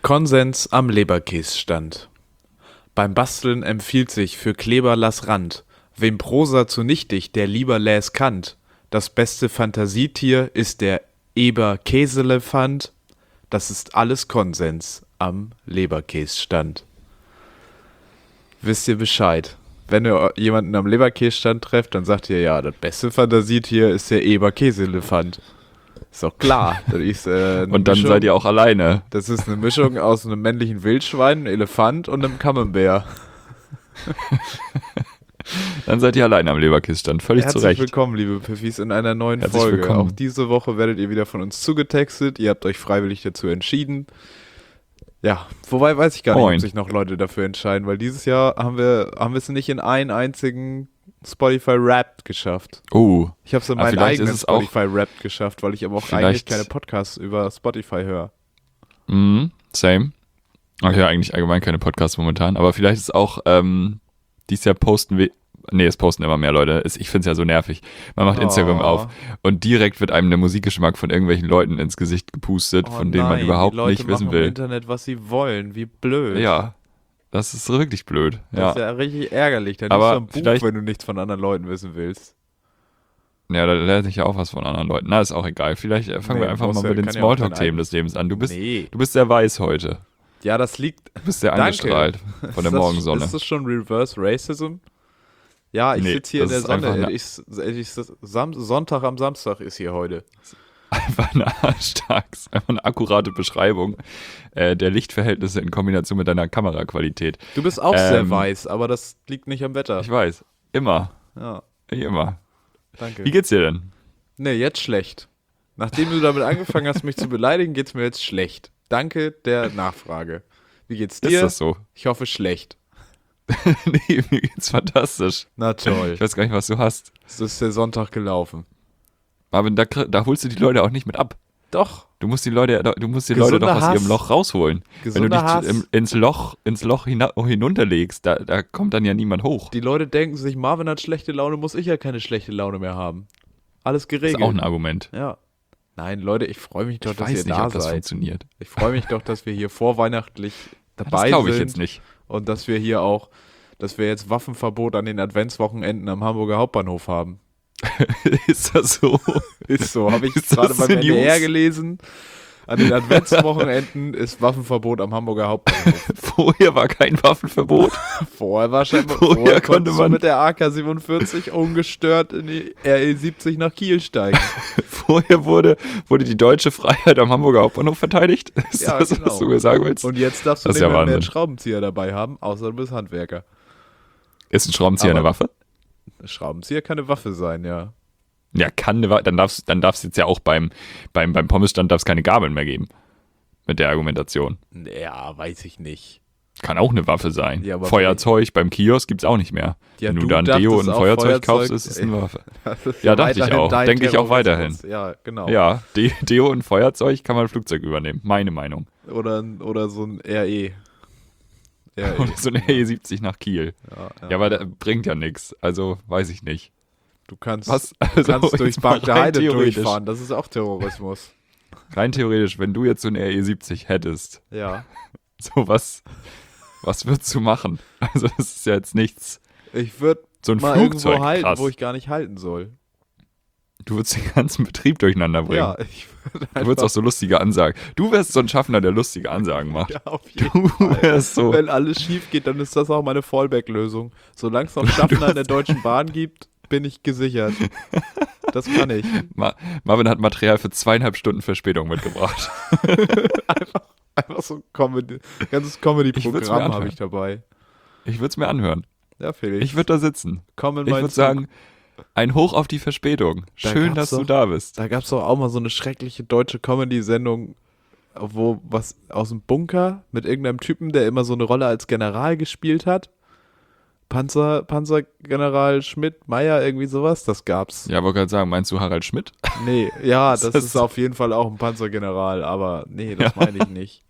Konsens am Leberkässtand. Beim Basteln empfiehlt sich für Kleber lass Rand. Wem Prosa zu nichtig, der lieber läs Kant. Das beste Fantasietier ist der Eber-Käselefant. Das ist alles Konsens am Leberkässtand. Wisst ihr Bescheid? Wenn ihr jemanden am Leberkässtand trefft, dann sagt ihr, ja, das beste Fantasietier ist der Eber-Käselefant. Ist doch klar. Das ist, Und dann Mischung, seid ihr auch alleine. Das ist eine Mischung aus einem männlichen Wildschwein, einem Elefant und einem Camembert. Dann seid ihr alleine am Leberkässtand. Völlig zu Herzlich Recht. willkommen, liebe Pfiffis, in einer neuen Herzlich Folge. willkommen. Auch diese Woche werdet ihr wieder von uns zugetextet. Ihr habt euch freiwillig dazu entschieden. Ja, wobei weiß ich gar nicht, Moin. ob sich noch Leute dafür entscheiden, weil dieses Jahr haben wir es nicht in einen einzigen Spotify Wrapped geschafft. Ich habe es in Aber meinen vielleicht eigenen ist es auch- Spotify Wrapped geschafft, weil ich aber auch Vielleicht- eigentlich keine Podcasts über Spotify höre. Same. Ich höre eigentlich allgemein keine Podcasts momentan, aber vielleicht ist auch dieses Jahr es posten immer mehr Leute. Ich finde es ja so nervig. Man macht Instagram auf und direkt wird einem der Musikgeschmack von irgendwelchen Leuten ins Gesicht gepustet, von denen man überhaupt die Leute nicht wissen machen will. im Internet, was sie wollen. Wie blöd. Ja, das ist wirklich blöd. Das ist Ja, ja richtig ärgerlich. Dann Aber liest du ein Buch, vielleicht- wenn du nichts von anderen Leuten wissen willst. ja, da lernt sich ja auch was von anderen Leuten. Na, ist auch egal. Vielleicht fangen Nee, wir einfach muss mal ja- mit den kann ja auch Smalltalk-Themen dein des Lebens an. Du bist Nee. sehr weiß heute. Ja, das liegt. Du bist sehr Danke. angestrahlt von der Morgensonne. Ist das schon Reverse Racism? Ja, ich Nee, sitze hier in das der ist einfach Sonne. Sonntag am Samstag ist hier heute. Einfach eine akkurate Beschreibung der Lichtverhältnisse in Kombination mit deiner Kameraqualität. Du bist auch sehr weiß, aber das liegt nicht am Wetter. Ich weiß. Immer. Ja, Immer. danke. Wie geht's dir denn? Nee, jetzt schlecht. Nachdem du damit angefangen hast, mich zu beleidigen, geht's mir jetzt schlecht. Danke der Nachfrage. Wie geht's dir? Ist das so? Ich hoffe schlecht. Nee, mir geht's fantastisch. Na toll. Ich weiß gar nicht, was du hast. Es ist der Sonntag gelaufen. Aber da holst du die Leute auch nicht mit ab. Doch. Du musst die Leute doch Gesunder aus Hass. ihrem Loch rausholen. Wenn du Gesunder dich Hass. ins Loch hinunterlegst, da kommt dann ja niemand hoch. Die Leute denken sich, Marvin hat schlechte Laune, muss ich ja keine schlechte Laune mehr haben. Alles Das geregelt. ist auch ein Argument. Ja. Nein, Leute, ich freue mich doch, Ich dass ihr weiß nicht, da ob das seid. funktioniert. Ich freue mich doch, dass wir hier vorweihnachtlich Das dabei glaube ich sind. jetzt nicht. Und dass wir jetzt Waffenverbot an den Adventswochenenden am Hamburger Hauptbahnhof haben. Ist das so? Ist so, habe ich Ist gerade das beim in News? NDR gelesen. An den Adventswochenenden ist Waffenverbot am Hamburger Hauptbahnhof. Vorher war kein Waffenverbot. Vorher Vorher konnte konntest du man- mit der AK-47 ungestört in die RE70 nach Kiel steigen. Vorher wurde die deutsche Freiheit am Hamburger Hauptbahnhof verteidigt. Ist Ja, das, genau. was du mir sagen willst? Und jetzt darfst du Das nicht ist ja mehr einen Wahnsinn. Schraubenzieher dabei haben, außer du bist Handwerker. Ist ein Schraubenzieher Aber- eine Waffe? Ein Schraubenzieher kann eine Waffe sein, ja. Ja, kann eine Waffe. Dann darf's jetzt ja auch beim Pommesstand darf's keine Gabeln mehr geben. Mit der Argumentation. Ja, weiß ich nicht. Kann auch eine Waffe sein. Ja, aber- Feuerzeug beim Kiosk gibt's auch nicht mehr. Ja, Wenn du du da ein Deo dachtest und ein auch Feuerzeug kaufst, Feuerzeug- ist es eine Waffe. Das ist Ja, dachte ich weiterhin auch. dein Denke ich auch Terrorismus. weiterhin. Ja, genau. Ja, Deo und Feuerzeug kann man ein Flugzeug übernehmen. Meine Meinung. Oder so ein RE. RE. Oder so eine E70 nach Kiel. Ja. Ja, aber das bringt ja nichts. Also, weiß ich nicht. Du kannst, Was? du Also, kannst durchs jetzt mal Park der rein Heide theoretisch. durchfahren. Das ist auch Terrorismus. Rein theoretisch, wenn du jetzt so eine RE70 hättest, Ja. so was würdest du machen? Also, das ist ja jetzt nichts. Ich würde So ein mal Flugzeug, irgendwo halten, krass. wo ich gar nicht halten soll. Du würdest den ganzen Betrieb durcheinander bringen. Ja, ich würde Du würdest auch so lustige Ansagen. Du wärst so ein Schaffner, der lustige Ansagen macht. Ja, auf jeden Du Fall. wärst so. Wenn alles schief geht, dann ist das auch meine Fallback-Lösung. Solange es noch Schaffner in der Deutschen Bahn gibt, bin ich gesichert. Das kann ich. Marvin hat Material für 2,5 Stunden Verspätung mitgebracht. Einfach so ganzes Ich würd's mir Comedy-Programm anhören. habe ich dabei. Ich würde es mir anhören. Ja, Felix. Ich würde da sitzen. Komm in Ich meinen würde Zug. sagen, ein Hoch auf die Verspätung. Da Schön, gab's dass du doch- da bist. Da gab es doch auch mal so eine schreckliche deutsche Comedy-Sendung, wo was aus dem Bunker mit irgendeinem Typen, der immer so eine Rolle als General gespielt hat. Panzergeneral Schmidt, Meier, irgendwie sowas, das gab's. Ja, wollte gerade sagen, meinst du Harald Schmidt? Nee, ja, das Das ist auf jeden Fall auch ein Panzergeneral, aber nee, das meine ich nicht.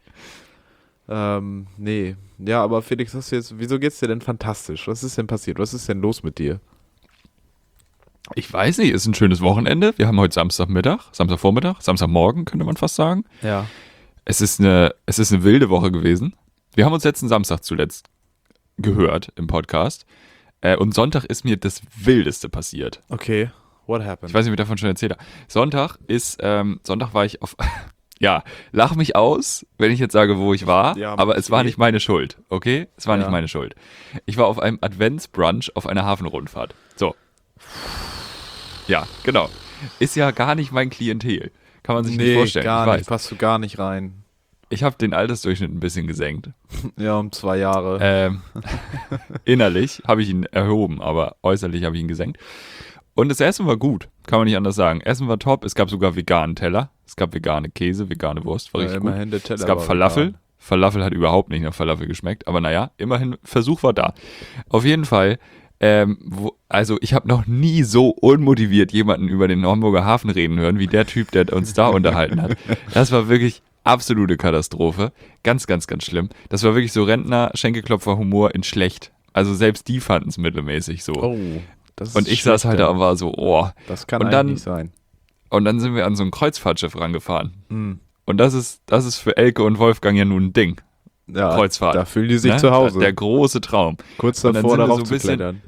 Nee. Ja, aber Felix, wieso geht's dir denn fantastisch? Was ist denn passiert? Was ist denn los mit dir? Ich weiß nicht, ist ein schönes Wochenende. Wir haben heute Samstagvormittag, Samstagmorgen, könnte man fast sagen. Ja. Es ist eine wilde Woche gewesen. Wir haben uns letzten Samstag zuletzt gehört im Podcast. Und Sonntag ist mir das Wildeste passiert. Okay, what happened? Ich weiß nicht, ob ich davon schon erzählt habe. Sonntag war ich auf, ja, lach mich aus, wenn ich jetzt sage, wo ich war, Ja, aber es war okay. nicht meine Schuld, okay? Es war nicht Ja. meine Schuld. Ich war auf einem Adventsbrunch auf einer Hafenrundfahrt. So. Ja, genau. Ist ja gar nicht mein Klientel. Kann man sich nicht vorstellen. gar Ich nicht, weiß. passt du gar nicht rein. Ich habe den Altersdurchschnitt ein bisschen gesenkt. Ja, um 2 Jahre. Innerlich habe ich ihn erhoben, aber äußerlich habe ich ihn gesenkt. Und das Essen war gut, kann man nicht anders sagen. Essen war top, es gab sogar veganen Teller, es gab vegane Käse, vegane Wurst, war richtig gut. Immerhin der Teller Es gab war Falafel. vegan. Falafel hat überhaupt nicht nach Falafel geschmeckt, aber naja, immerhin, Versuch war da. Auf jeden Fall, also ich habe noch nie so unmotiviert jemanden über den Hamburger Hafen reden hören, wie der Typ, der uns da unterhalten hat. Das war wirklich absolute Katastrophe. Ganz, ganz, ganz schlimm. Das war wirklich so Rentner-Schenkelklopfer-Humor in schlecht. Also selbst die fanden es mittelmäßig so. Oh, das ist Und ich saß halt da und war so, oh. Das kann und eigentlich dann- nicht sein. Und dann sind wir an so ein Kreuzfahrtschiff rangefahren. Hm. Und das ist für Elke und Wolfgang ja nun ein Ding. Ja, Kreuzfahrt. Da fühlen die sich Ne? zu Hause. Der große Traum. Kurz und dann davor, sind wir darauf so ein zu bisschen- klettern.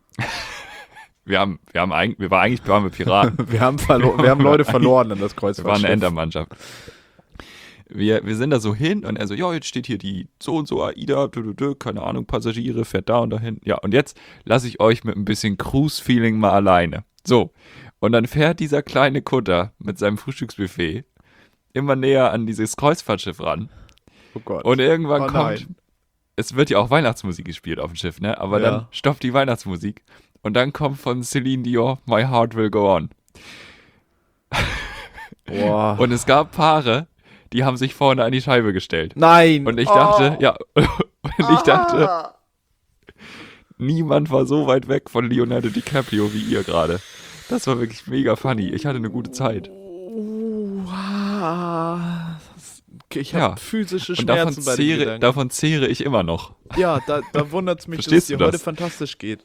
Eigentlich waren wir Piraten. Wir haben Leute verloren in das Wir Kreuzfahrtschiff. waren eine Entermannschaft. Wir sind da so hin und er so, ja, jetzt steht hier die so und so AIDA, keine Ahnung, Passagiere, fährt da und dahin. Ja, und jetzt lasse ich euch mit ein bisschen Cruise-Feeling mal alleine. So, und dann fährt dieser kleine Kutter mit seinem Frühstücksbuffet immer näher an dieses Kreuzfahrtschiff ran. Oh Gott. Und irgendwann Oh kommt, nein. es wird ja auch Weihnachtsmusik gespielt auf dem Schiff, ne? Aber Ja. dann stoppt die Weihnachtsmusik und dann kommt von Celine Dion My Heart Will Go On. Boah. Und es gab Paare, die haben sich vorne an die Scheibe gestellt. Nein. Und ich dachte, Oh. ja, und ich dachte, niemand war so weit weg von Leonardo DiCaprio wie ihr gerade. Das war wirklich mega funny. Ich hatte eine gute Zeit. Ich Ja. habe physische Und davon Schmerzen bei dem Gedanken. davon zehre ich immer noch. Ja, da wundert es mich, dass es Verstehst dir du heute das? fantastisch geht.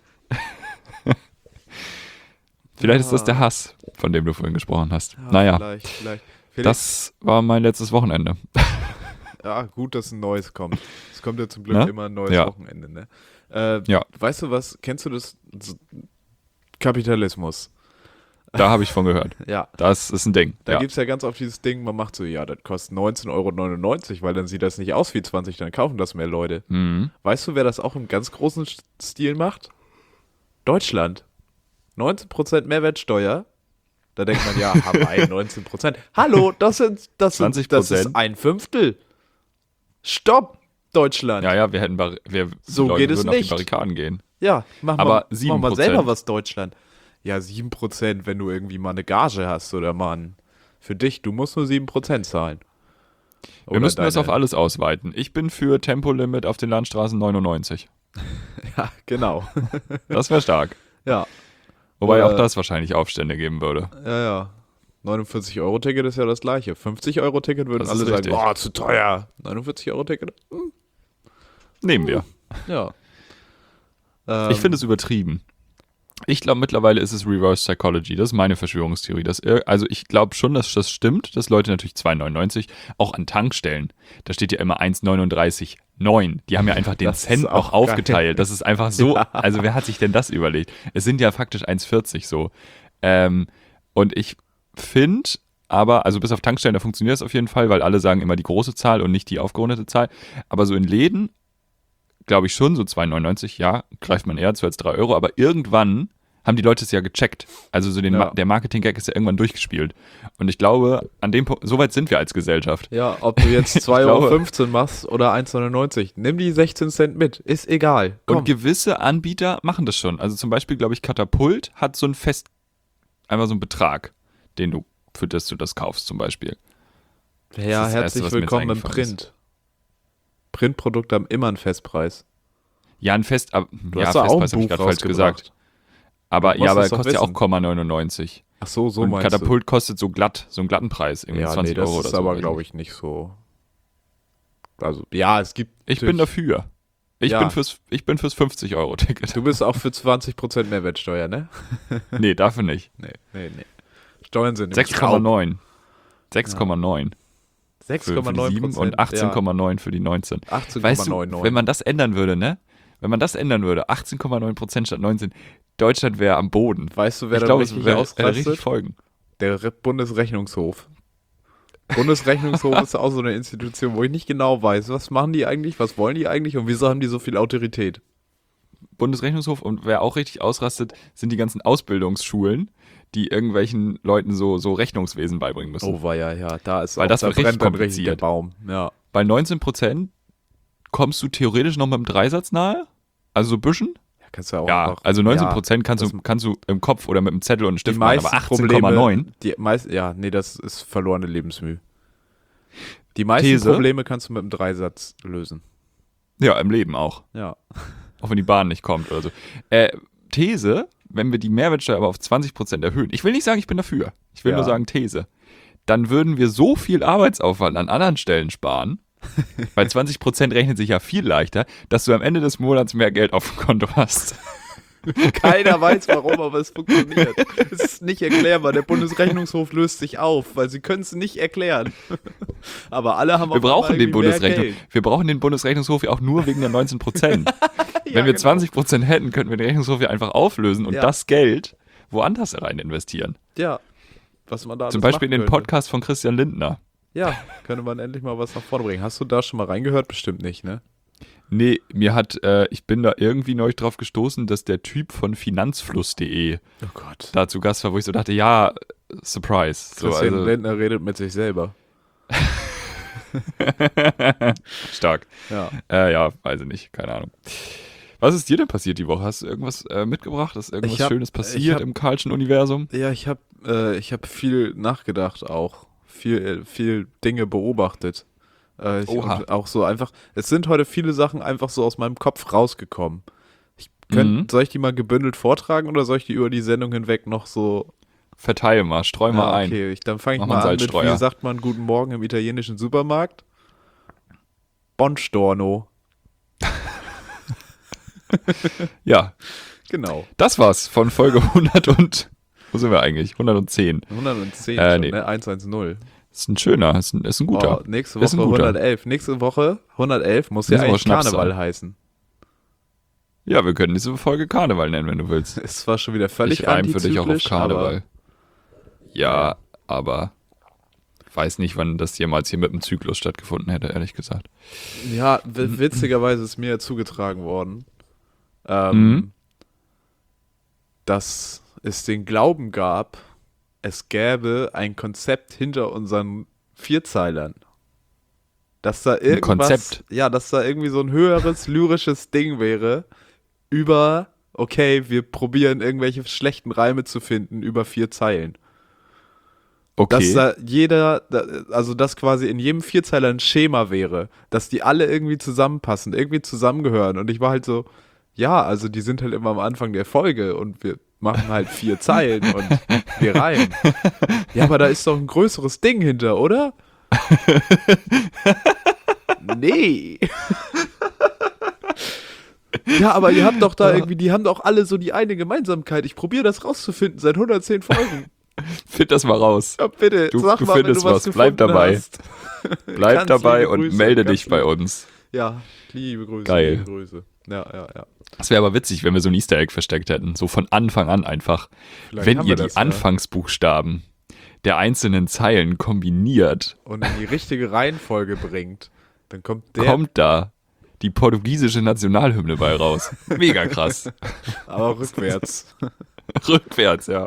Vielleicht ist das der Hass, von dem du vorhin gesprochen hast. Ja, Naja, Vielleicht. das war mein letztes Wochenende. Ja, gut, dass ein neues kommt. Es kommt ja zum Glück Ne? immer ein neues Ja. Wochenende, ne? Ja. Weißt du was? Kennst du das? Kapitalismus. Da habe ich von gehört. Ja. Das ist ein Ding. Da Ja. gibt es ja ganz oft dieses Ding, man macht so, ja, das kostet 19,99 €, weil dann sieht das nicht aus wie 20, dann kaufen das mehr Leute. Mhm. Weißt du, wer das auch im ganz großen Stil macht? Deutschland. 19% Mehrwertsteuer. Da denkt man, ja, Hawaii, 19%. Hallo, das ist 20%. ein Fünftel. Stopp, Deutschland. Ja, So Leute geht es würden auf die nicht. Barrikaden gehen. Ja, mach Aber mal 7%. selber was, Deutschland. Ja, 7%, wenn du irgendwie mal eine Gage hast oder mal für dich, du musst nur 7% zahlen. Wir müssten das auf alles ausweiten. Ich bin für Tempolimit auf den Landstraßen 99. Ja, genau. Das wäre stark. Ja, Wobei Oder- auch das wahrscheinlich Aufstände geben würde. ja. 49-Euro-Ticket ist ja das gleiche. 50-Euro-Ticket würden Das alle ist sagen, richtig. boah, zu teuer. 49-Euro-Ticket? Nehmen wir. Ja. Ich finde es übertrieben. Ich glaube, mittlerweile ist es Reverse Psychology. Das ist meine Verschwörungstheorie. Also ich glaube schon, dass das stimmt, dass Leute natürlich 2,99 auch an Tankstellen, da steht ja immer 1,39,9. Die haben ja einfach den Das ist Cent auch auch aufgeteilt. geil. Das ist einfach so, Ja. also wer hat sich denn das überlegt? Es sind ja faktisch 1,40 so. Und ich finde aber, also bis auf Tankstellen, da funktioniert es auf jeden Fall, weil alle sagen immer die große Zahl und nicht die aufgerundete Zahl. Aber so in Läden, glaube ich schon, so 2,99, ja, greift man eher zu als 3 Euro, aber irgendwann haben die Leute es ja gecheckt. Also so Ja. der Marketing-Gag ist ja irgendwann durchgespielt. Und ich glaube, an dem Punkt, so weit sind wir als Gesellschaft. Ja, ob du jetzt glaube- 2,15 € machst oder 1,99 €, nimm die 16 Cent mit, ist egal. Komm. Und gewisse Anbieter machen das schon. Also zum Beispiel, glaube ich, Katapult hat so einfach so einen Betrag, für das du das kaufst zum Beispiel. Ja, das Erste, herzlich was mir jetzt willkommen im eingefallen ist. Print. Printprodukte haben immer einen Festpreis. Ja, Du hast da auch ein Festpreis habe ich Buch gerade falsch rausgebracht. gesagt. Aber Du musst er es doch kostet ja auch wissen. 0,99. Ach so, Und meinst Katapult kostet so einen glatten Preis, du. irgendwie Ja, 20 nee, das Euro oder ist so. aber, weiß glaube ich, nicht so. Also, ja, es gibt. Ich bin natürlich- dafür. Ich Ja. bin fürs 50-Euro-Ticket. Du bist auch für 20% Mehrwertsteuer, ne? Nee, dafür nicht. Nee. Steuern sind nämlich Raub. 6,9. 6,9. für die 6,9% 7 und 18,9 für die 19. 18,99. Weißt du, wenn man das ändern würde, ne? Wenn man das ändern würde, 18,9% statt 19, Deutschland wäre am Boden. Weißt du, wer Ich da glaube, richtig es wäre ausrastet? richtig folgen. Der Bundesrechnungshof. Bundesrechnungshof ist auch so eine Institution, wo ich nicht genau weiß, was machen die eigentlich, was wollen die eigentlich und wieso haben die so viel Autorität? Bundesrechnungshof und wer auch richtig ausrastet, sind die ganzen Ausbildungsschulen, die irgendwelchen Leuten so Rechnungswesen beibringen müssen. Oh, war ja, da ist Weil auch, das da wird richtig brennt dann richtig der kompliziert. Baum. Ja. Bei 19% kommst du theoretisch noch mit dem Dreisatz nahe, also so ein bisschen. Ja, kannst du auch Ja, einfach, also 19% das- kannst du im Kopf oder mit dem Zettel und einem die Stift machen, meisten aber Probleme, 18,9. das ist verlorene Lebensmühe. Die meisten These. Probleme kannst du mit einem Dreisatz lösen. Ja, im Leben auch. Ja. Auch wenn die Bahn nicht kommt oder so. These, wenn wir die Mehrwertsteuer aber auf 20% erhöhen, ich will nicht sagen, ich bin dafür, ich will Ja. nur sagen These, dann würden wir so viel Arbeitsaufwand an anderen Stellen sparen, weil 20% rechnet sich ja viel leichter, dass du am Ende des Monats mehr Geld auf dem Konto hast. Keiner weiß warum, aber es funktioniert. Es ist nicht erklärbar. Der Bundesrechnungshof löst sich auf, weil sie können es nicht erklären. Aber alle haben Wir auf brauchen einmal den irgendwie mehr Bundesrechnungshof. Geld. Wir brauchen den Bundesrechnungshof ja auch nur wegen der 19%. Ja, Wenn wir genau. 20% hätten, könnten wir den Rechnungshof ja einfach auflösen und Ja. das Geld woanders rein investieren. Ja, was man da Zum alles Beispiel in machen den könnte. Podcast von Christian Lindner. Ja, könnte man endlich mal was nach vorne bringen. Hast du da schon mal reingehört? Bestimmt nicht, ne? Nee, ich bin da irgendwie neulich drauf gestoßen, dass der Typ von finanzfluss.de Oh Gott. da zu Gast war, wo ich so dachte, ja, Surprise. So, Christian also, Lindner redet mit sich selber. stark. Ja. Ja, weiß ich nicht, keine Ahnung. Was ist dir denn passiert die Woche? Hast du irgendwas mitgebracht? Ist irgendwas Ich hab- Schönes ich passiert hab- im Karlschen Universum? Ja, ich hab viel nachgedacht auch. Viel Dinge beobachtet. Oha. Und auch so einfach, es sind heute viele Sachen einfach so aus meinem Kopf rausgekommen. Soll ich die mal gebündelt vortragen oder soll ich die über die Sendung hinweg noch so... Verteile mal, streu mal ein. Okay, dann fange ich Mach mal mal einen an mit, Salzstreuer. wie sagt man Guten Morgen im italienischen Supermarkt? Buongiorno. Ja, Genau. das war's von Folge 100 und, wo sind wir eigentlich? 110. 110 Nee. schon, ne? 110. Ist ein schöner, ist ein guter. Oh, nächste Ist Woche ein guter. 111. Nächste Woche 111 muss ja Nächste Woche eigentlich Schnapszahl. Karneval heißen. Ja, wir können diese Folge Karneval nennen, wenn du willst. Ist zwar schon wieder völlig Ich reim für dich auch auf antizyklisch, Karneval. Ja, aber weiß nicht, wann das jemals hier mit dem Zyklus stattgefunden hätte, ehrlich gesagt. Aber, ja, witzigerweise ist mir zugetragen worden, Mhm. dass es den Glauben gab, es gäbe ein Konzept hinter unseren Vierzeilern. Dass da irgendwas, Konzept? ja, dass da irgendwie so ein höheres lyrisches Ding wäre über, okay, wir probieren irgendwelche schlechten Reime zu finden über 4 Zeilen. Dass Okay. da also dass quasi in jedem Vierzeiler ein Schema wäre, dass die alle irgendwie zusammenpassen, irgendwie zusammengehören. Und ich war halt so, ja, also die sind halt immer am Anfang der Folge und wir machen halt 4 Zeilen und wir reimen. Ja, aber da ist doch ein größeres Ding hinter, oder? Nee. Ja, aber ihr habt doch da irgendwie, die haben doch alle so die eine Gemeinsamkeit. Ich probiere das rauszufinden seit 110 Folgen. Find das mal raus. Ja, bitte, Du sag mal, wenn findest du was was. Bleib gefunden dabei. hast. Bleib Ganz dabei liebe und Grüße, melde ganz dich bei liebe- uns. Ja, liebe Grüße. Geil. Liebe Grüße. Ja. Das wäre aber witzig, wenn wir so ein Easter Egg versteckt hätten. So von Anfang an einfach. Vielleicht Wenn haben ihr wir die das, ja. Anfangsbuchstaben der einzelnen Zeilen kombiniert, Und in die richtige Reihenfolge bringt, dann kommt kommt da die portugiesische Nationalhymne bei raus. Mega krass. aber rückwärts. Rückwärts, ja.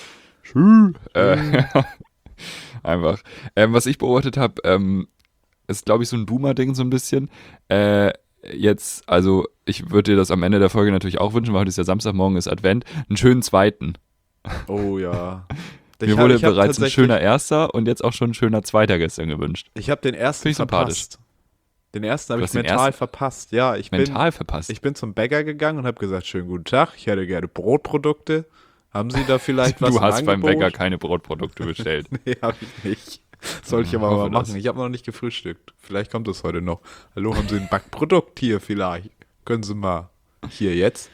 Einfach. Was ich beobachtet habe, ist, glaube ich, so ein Boomer-Ding so ein bisschen. Jetzt, also ich würde dir das am Ende der Folge natürlich auch wünschen, weil heute ist ja Samstagmorgen, ist Advent. Einen schönen zweiten. Oh ja. Mir wurde bereits ein schöner erster und jetzt auch schon ein schöner zweiter gestern gewünscht. Ich habe den ersten Finde ich sympathisch. verpasst. Den ersten habe Du ich hast den mental ersten- verpasst. Ja, Mental verpasst. ich bin zum Bäcker gegangen und habe gesagt, schönen guten Tag, ich hätte gerne Brotprodukte. Haben Sie da vielleicht was Du im hast beim Angebot? Bäcker keine Brotprodukte bestellt. Nee, habe ich nicht. Soll ich aber hoffe mal machen. das. Ich habe noch nicht gefrühstückt. Vielleicht kommt das heute noch. Hallo, haben Sie ein Backprodukt hier vielleicht? Können Sie mal hier jetzt?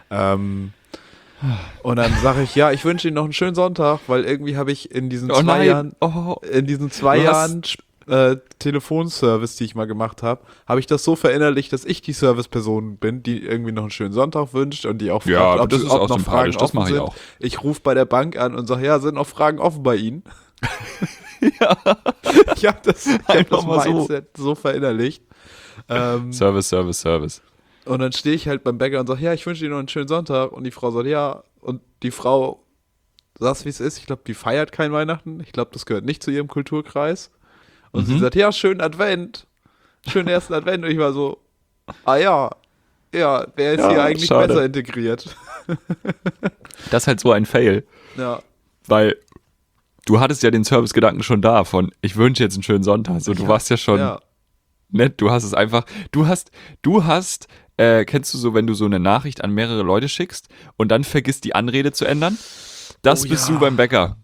Und dann sage ich, ja, ich wünsche Ihnen noch einen schönen Sonntag, weil irgendwie habe ich in diesen Oh 2 nein. Jahren, Oh. in diesen 2 Du hast- Jahren Telefonservice, die ich mal gemacht habe, habe ich das so verinnerlicht, dass ich die Serviceperson bin, die irgendwie noch einen schönen Sonntag wünscht und die auch Ja, fragt, aber das ist auch noch Fragen sympathisch, das offen mache ich sind. auch. Ich rufe bei der Bank an und sage, ja, sind noch Fragen offen bei Ihnen? Ja, Ich habe das Einfach mal so. Mindset so verinnerlicht. Service. Und dann stehe ich halt beim Bäcker und sage, ja, ich wünsche Ihnen noch einen schönen Sonntag. Und die Frau sagt, ja. Und die Frau, sag's wie es ist, ich glaube, die feiert kein Weihnachten. Ich glaube, das gehört nicht zu ihrem Kulturkreis. Und sie sagt, ja, schönen Advent. Schönen ersten Advent. Und ich war so, ah ja, wer ist Ja, hier eigentlich schade. besser integriert? Das ist halt so ein Fail, Ja, weil du hattest ja den Servicegedanken schon da von, ich wünsche jetzt einen schönen Sonntag. So, du warst ja schon ja, nett, du hast es einfach, kennst du so, wenn du so eine Nachricht an mehrere Leute schickst und dann vergisst die Anrede zu ändern? Das Oh bist ja. du beim Bäcker.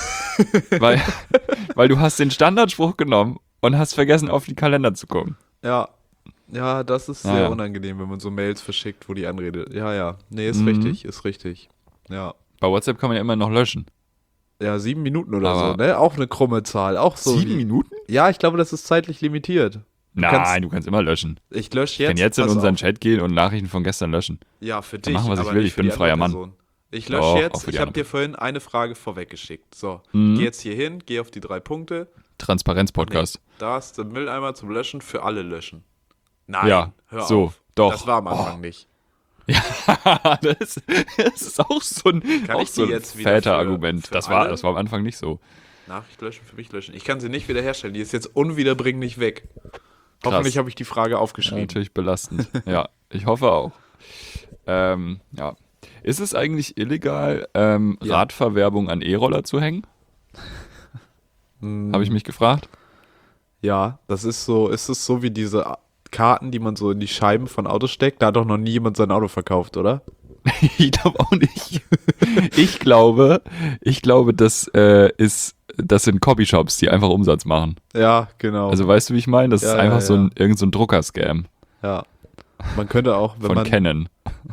weil du hast den Standardspruch genommen und hast vergessen, auf die Kalender zu gucken. ja. Ja, das ist Ah, sehr ja. unangenehm, wenn man so Mails verschickt, wo die Anrede. Ja. Nee, ist Mhm. richtig. Ja. Bei WhatsApp kann man ja immer noch löschen. Ja, 7 Minuten oder Aber- so, ne? Auch eine krumme Zahl. Auch so. 7 Minuten? Ja, ich glaube, das ist zeitlich limitiert. Nein, du kannst immer löschen. Ich lösche Ich jetzt. kann jetzt in pass unseren auf. Chat gehen und Nachrichten von gestern löschen. Ja, für Dann dich. machen, was ich aber will. nicht Ich für bin die ein freier andere Mann. Person. Ich lösche Doch, auch jetzt. für die Ich habe andere. dir vorhin eine Frage vorweggeschickt. So, Mhm. geh jetzt hier hin, geh auf die 3 Punkte. Transparenz-Podcast. Da ist der Mülleimer zum Löschen für alle löschen. Nein, Ja, hör so, auf. doch. Das war am Anfang nicht. das ist auch so ein, Kann auch ich die so ein jetzt wieder Väterargument. für Das alle? war am Anfang nicht so. Nachricht löschen, für mich löschen. Ich kann sie nicht wiederherstellen. Die ist jetzt unwiederbringlich weg. Hoffentlich habe ich die Frage Ja, aufgeschrieben. natürlich belastend. Ja, ich hoffe auch. Ja. Ist es eigentlich illegal, Ja. Radfahrwerbung an E-Roller zu hängen? Habe ich mich gefragt. Ja, das ist so, ist es so wie diese Karten, die man so in die Scheiben von Autos steckt? Da hat doch noch nie jemand sein Auto verkauft, oder? Ich glaube auch nicht. Ich glaube, das sind Copyshops, die einfach Umsatz machen. Ja, genau. Also weißt du, wie ich meine? Das Ja, ist einfach ja. irgend so ein Drucker-Scam Ja. Man könnte auch, wenn von man, Canon.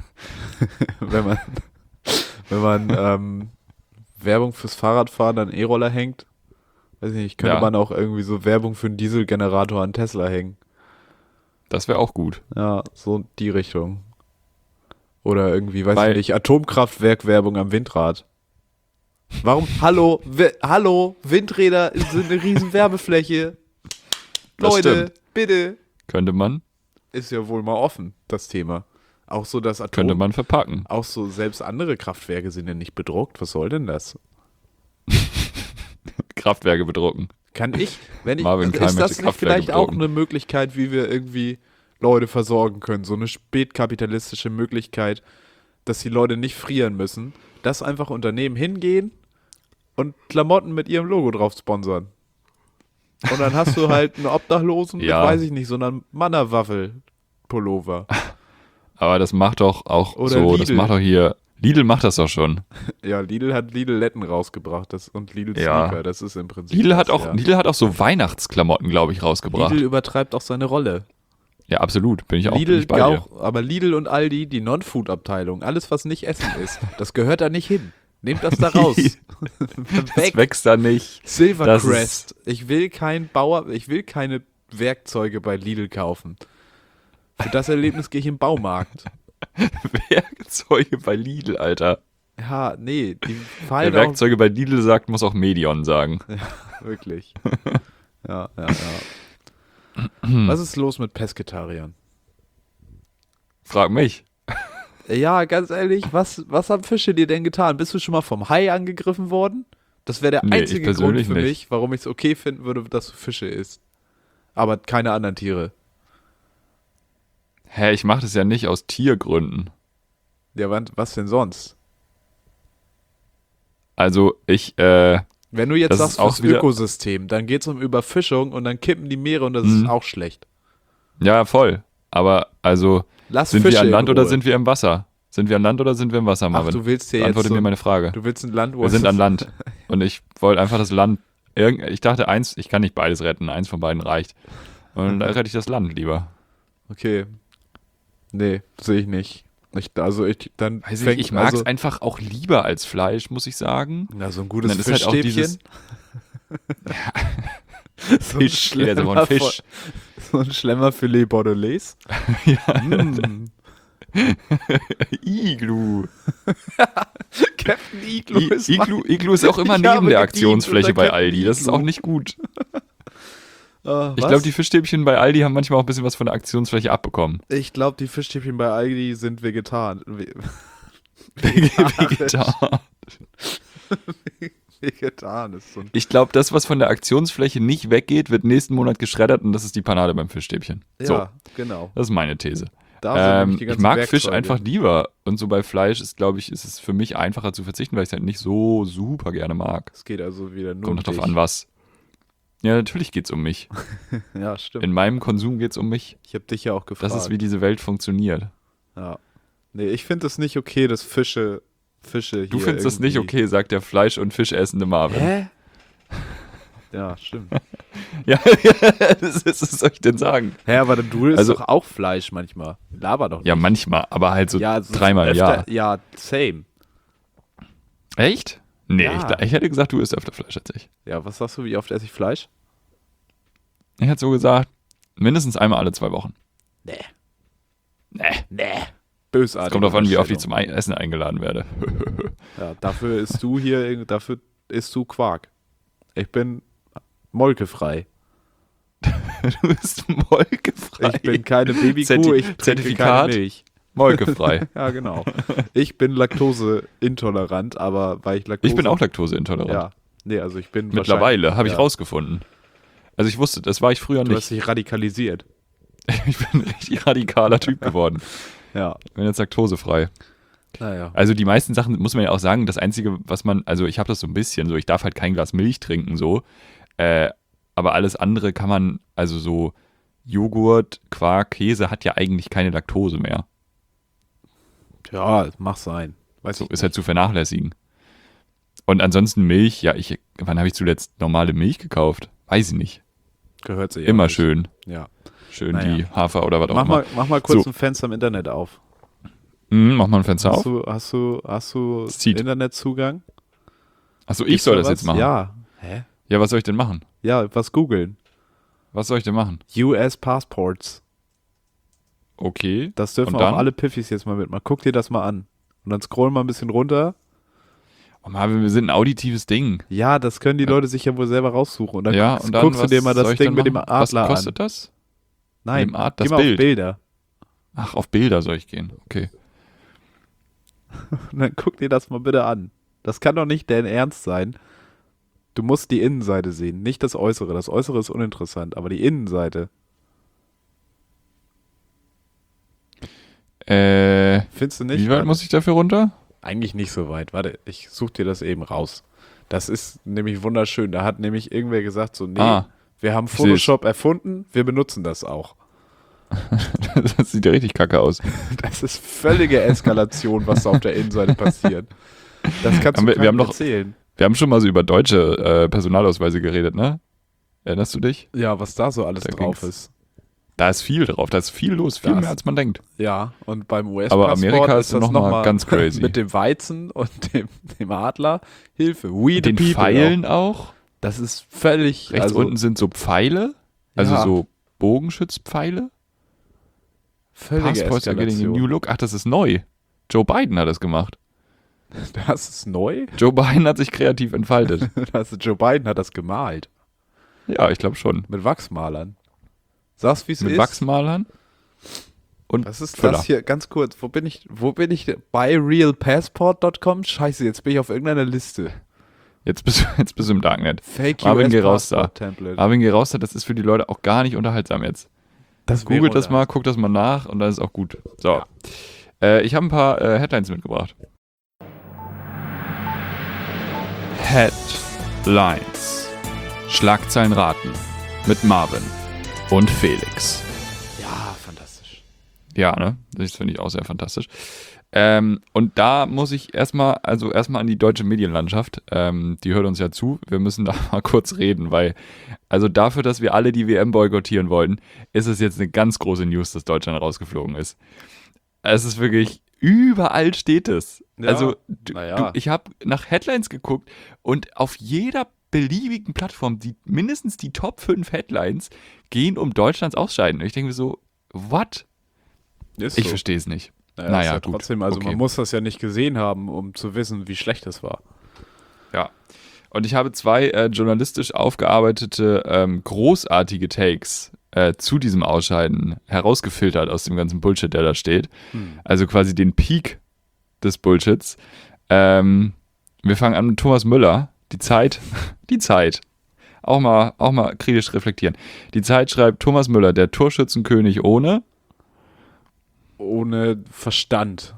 wenn man Werbung fürs Fahrradfahren an E-Roller hängt, weiß ich nicht, könnte Ja. man auch irgendwie so Werbung für einen Dieselgenerator an Tesla hängen. Das wäre auch gut. Ja, so die Richtung. Oder irgendwie, weiß Weil- ich nicht, Atomkraftwerk-Werbung am Windrad. Warum? Hallo, Windräder sind eine riesen Werbefläche. Das Leute, stimmt. bitte. Könnte man Ist ja wohl mal offen, das Thema. Auch so das könnte man verpacken. Auch so, selbst andere Kraftwerke sind ja nicht bedruckt. Was soll denn das? Kraftwerke bedrucken. Kann ich, wenn ich, Marvin Keim ist das möchte nicht Kraftwerke vielleicht auch bedrucken. eine Möglichkeit, wie wir irgendwie Leute versorgen können? So eine spätkapitalistische Möglichkeit, dass die Leute nicht frieren müssen, dass einfach Unternehmen hingehen und Klamotten mit ihrem Logo drauf sponsern. Und dann hast du halt einen Obdachlosen Ja. mit, weiß ich nicht, so einer Mannerwaffel-Pullover. Aber das macht doch auch Oder so, das Lidl. macht doch hier, Lidl macht das doch schon. Ja, Lidl hat Lidl-Letten rausgebracht und Lidl Ja. Sneaker, das ist im Prinzip Lidl das, hat auch, ja. Lidl hat auch so Weihnachtsklamotten, glaube ich, rausgebracht. Lidl übertreibt auch seine Rolle. Ja, absolut. Bin ich auch bin Lidl ich bei dir. auch, aber Lidl und Aldi, die Non-Food-Abteilung, alles was nicht Essen ist, das gehört da nicht hin. Nehmt das da raus. Das Weg. wächst da nicht. Das Silvercrest. Ich will keine Werkzeuge bei Lidl kaufen. Für das Erlebnis gehe ich im Baumarkt. Werkzeuge bei Lidl, Alter. Ja, nee, die Wer fallen auch Werkzeuge bei Lidl sagt, muss auch Medion sagen. wirklich. Ja. Was ist los mit Pesketariern? Frag mich. Ja, ganz ehrlich, was haben Fische dir denn getan? Bist du schon mal vom Hai angegriffen worden? Das wäre der Nee, ich einzige Grund persönlich für nicht. mich, warum ich es okay finden würde, dass du Fische isst. Aber keine anderen Tiere. Hä, ich mache das ja nicht aus Tiergründen. Ja, was denn sonst? Also Wenn du jetzt Das sagst ist auch fürs wieder- Ökosystem, dann geht es um Überfischung und dann kippen die Meere und das ist auch schlecht. ja, voll. Aber also, Lass sind Fische wir an in Land oder Ruhe. sind wir im Wasser? Sind wir an Land oder sind wir im Wasser, Ach, Marvin? du willst hier jetzt Beantworte so, mir meine Frage. du willst ein Land, wo Wir es sind an Land. Und ich wollte einfach das Land. Ich dachte, ich kann nicht beides retten. Eins von beiden reicht. Und da rette ich das Land lieber. Okay. Nee, sehe ich nicht. Dann Weiß fängt- ich mag es also, einfach auch lieber als Fleisch, muss ich sagen. Na, so ein Und gutes dann ist halt auch Fischstäbchen. dieses- So ein Schlemmer Fisch. So ein Schlemmerfilet Bordelaise. Ja. Mm. Iglu. Captain Iglu ist Iglu ist auch immer Ich neben habe der gedient Aktionsfläche unter bei Captain Aldi. Das ist Iglu. auch nicht gut. Was? Ich glaube, die Fischstäbchen bei Aldi haben manchmal auch ein bisschen was von der Aktionsfläche abbekommen. Ich glaube, die Fischstäbchen bei Aldi sind vegetan. Vegetan. Vegetan ist so ein... Ich glaube, das, was von der Aktionsfläche nicht weggeht, wird nächsten Monat geschreddert und das ist die Panade beim Fischstäbchen. So, Ja, genau. das ist meine These. Da sind nämlich die Ich ganzen mag Werkzeuge. Fisch einfach lieber. Und so bei Fleisch ist, glaube ich, ist es für mich einfacher zu verzichten, weil ich es halt nicht so super gerne mag. Es geht also wieder nur Kommt noch um drauf dich. an, was. Ja, natürlich geht es um mich. Ja, stimmt. In meinem Konsum geht es um mich. Ich habe dich ja auch gefragt. Das ist, wie diese Welt funktioniert. Ja. Nee, ich finde es nicht okay, dass Fische hier Du findest das nicht irgendwie- okay, sagt der Fleisch- und Fischessende Marvin. Hä? Ja, stimmt. Ja, was soll ich denn sagen? Hä, aber du isst Also- doch auch Fleisch manchmal. Laber doch nicht. Ja, manchmal, aber halt so Ja, 3-mal im Jahr. Ja, same. Echt? Nee, Ja. ich hätte gesagt, du isst öfter Fleisch als ich. Ja, was sagst du, wie oft esse ich Fleisch? Ich hätte so gesagt, mindestens einmal alle 2 Wochen. Nee. Nee. Bösartig. Es kommt darauf an, wie oft ich zum Essen eingeladen werde. Ja, dafür isst du Quark. Ich bin molkefrei. Du bist molkefrei. Ich bin keine Babykuh, Zerti- ich trinke Zertifikat? keine Milch. Molkefrei. Ja, genau. Ich bin laktoseintolerant, aber weil ich Laktose... Ich bin auch laktoseintolerant. Ja. Nee, also ich bin Mittlerweile, habe ich ja. rausgefunden. Also ich wusste, das war ich früher Du hast nicht. dich radikalisiert. Ich bin ein richtig radikaler Typ geworden. Ja. Ich bin jetzt laktosefrei. Naja. Also die meisten Sachen, muss man ja auch sagen, das Einzige, was man, also ich habe das so ein bisschen so, ich darf halt kein Glas Milch trinken so, aber alles andere kann man, also so Joghurt, Quark, Käse hat ja eigentlich keine Laktose mehr. Ja, mach sein. Weiß So ich ist halt zu vernachlässigen. Und ansonsten Milch, ja, wann habe ich zuletzt normale Milch gekauft? Weiß ich nicht. Gehört sie ja Immer nicht. schön. Ja. Schön Naja. die Hafer oder was auch immer. Mach mal kurz So. ein Fenster im Internet auf. Mach mal ein Fenster auf. Hast du Es zieht. Internetzugang? Achso, ich Gibt's soll da das was? jetzt machen. Ja. Hä? Ja, was soll ich denn machen? Ja, was googeln. Was soll ich denn machen? US Passports. Okay. Das dürfen Und auch dann? alle Piffis jetzt mal mitmachen. Guck dir das mal an. Und dann scroll mal ein bisschen runter. Oh Marvin, wir sind ein auditives Ding. Ja, das können die Leute sich ja wohl selber raussuchen. Und dann, Ja, guckst, und dann guckst du was dir mal das soll ich Ding dann mit dem machen? Adler Was kostet das? an. Nein, dem Ad- geh das mal auf Bild? Bilder. Ach, auf Bilder soll ich gehen. Okay. Und dann guck dir das mal bitte an. Das kann doch nicht dein Ernst sein. Du musst die Innenseite sehen, nicht das Äußere. Das Äußere ist uninteressant, aber die Innenseite. Findest du nicht? Wie weit Warte. muss ich dafür runter? Eigentlich nicht so weit. Warte, ich such dir das eben raus. Das ist nämlich wunderschön. Da hat nämlich irgendwer gesagt so, nee, wir haben seh's. Photoshop erfunden, wir benutzen das auch. Das sieht ja richtig kacke aus. Das ist völlige Eskalation, was da auf der Innenseite passiert. Das kannst Haben du wir keinem haben doch- erzählen. Wir haben schon mal so über deutsche Personalausweise geredet, ne? Erinnerst du dich? Ja, was da so alles Da drauf ging's. ist. Da ist viel drauf, da ist viel los, viel Da mehr ist- als man denkt. Ja, und beim Aber US-Passport Amerika ist das noch mal ganz crazy. Mit dem Weizen und dem Adler. Hilfe. We the Den people. Pfeilen auch. Das ist völlig... Rechts unten sind so Pfeile, also Ja. so Bogenschützpfeile. völlige Passports are getting a Eskalation. new look. Ach, das ist neu. Joe Biden hat das gemacht. Das ist neu? Joe Biden hat sich kreativ entfaltet. Joe Biden hat das gemalt. Ja, ich glaube schon. Mit Wachsmalern. Sag's, wie es Mit ist. Wachsmalern und Was ist Füller. das hier? Ganz kurz. Wo bin ich? Bei realpassport.com? Scheiße, jetzt bin ich auf irgendeiner Liste. Jetzt bist du im Darknet. Fake Marvin, US geh raus da. Passport Template. Marvin, geh raus, das ist für die Leute auch gar nicht unterhaltsam jetzt. Das wäre Googelt das mal, guckt das mal nach und dann ist auch gut. So. Ich habe ein paar Headlines mitgebracht. Headlines. Schlagzeilen raten. Mit Marvin und Felix. Ja, fantastisch. Ja, ne? Das finde ich auch sehr fantastisch. Und da muss ich erstmal an die deutsche Medienlandschaft, die hört uns ja zu, wir müssen da mal kurz reden, weil, also dafür, dass wir alle die WM boykottieren wollten, ist es jetzt eine ganz große News, dass Deutschland rausgeflogen ist. Es ist wirklich, überall steht es. Ja, Also, naja. ich habe nach Headlines geguckt und auf jeder beliebigen Plattform, mindestens die Top 5 Headlines gehen um Deutschlands Ausscheiden. Und ich denke mir so, what? Ist Ich so. verstehe es nicht. Naja, ist ja gut. trotzdem, also Okay. man muss das ja nicht gesehen haben, um zu wissen, wie schlecht es war. Ja. Und ich habe 2 journalistisch aufgearbeitete, großartige Takes zu diesem Ausscheiden herausgefiltert aus dem ganzen Bullshit, der da steht. Also quasi den Peak des Bullshits. Wir fangen an mit Thomas Müller. Die Zeit. Auch mal kritisch reflektieren. Die Zeit schreibt Thomas Müller, der Torschützenkönig ohne Verstand.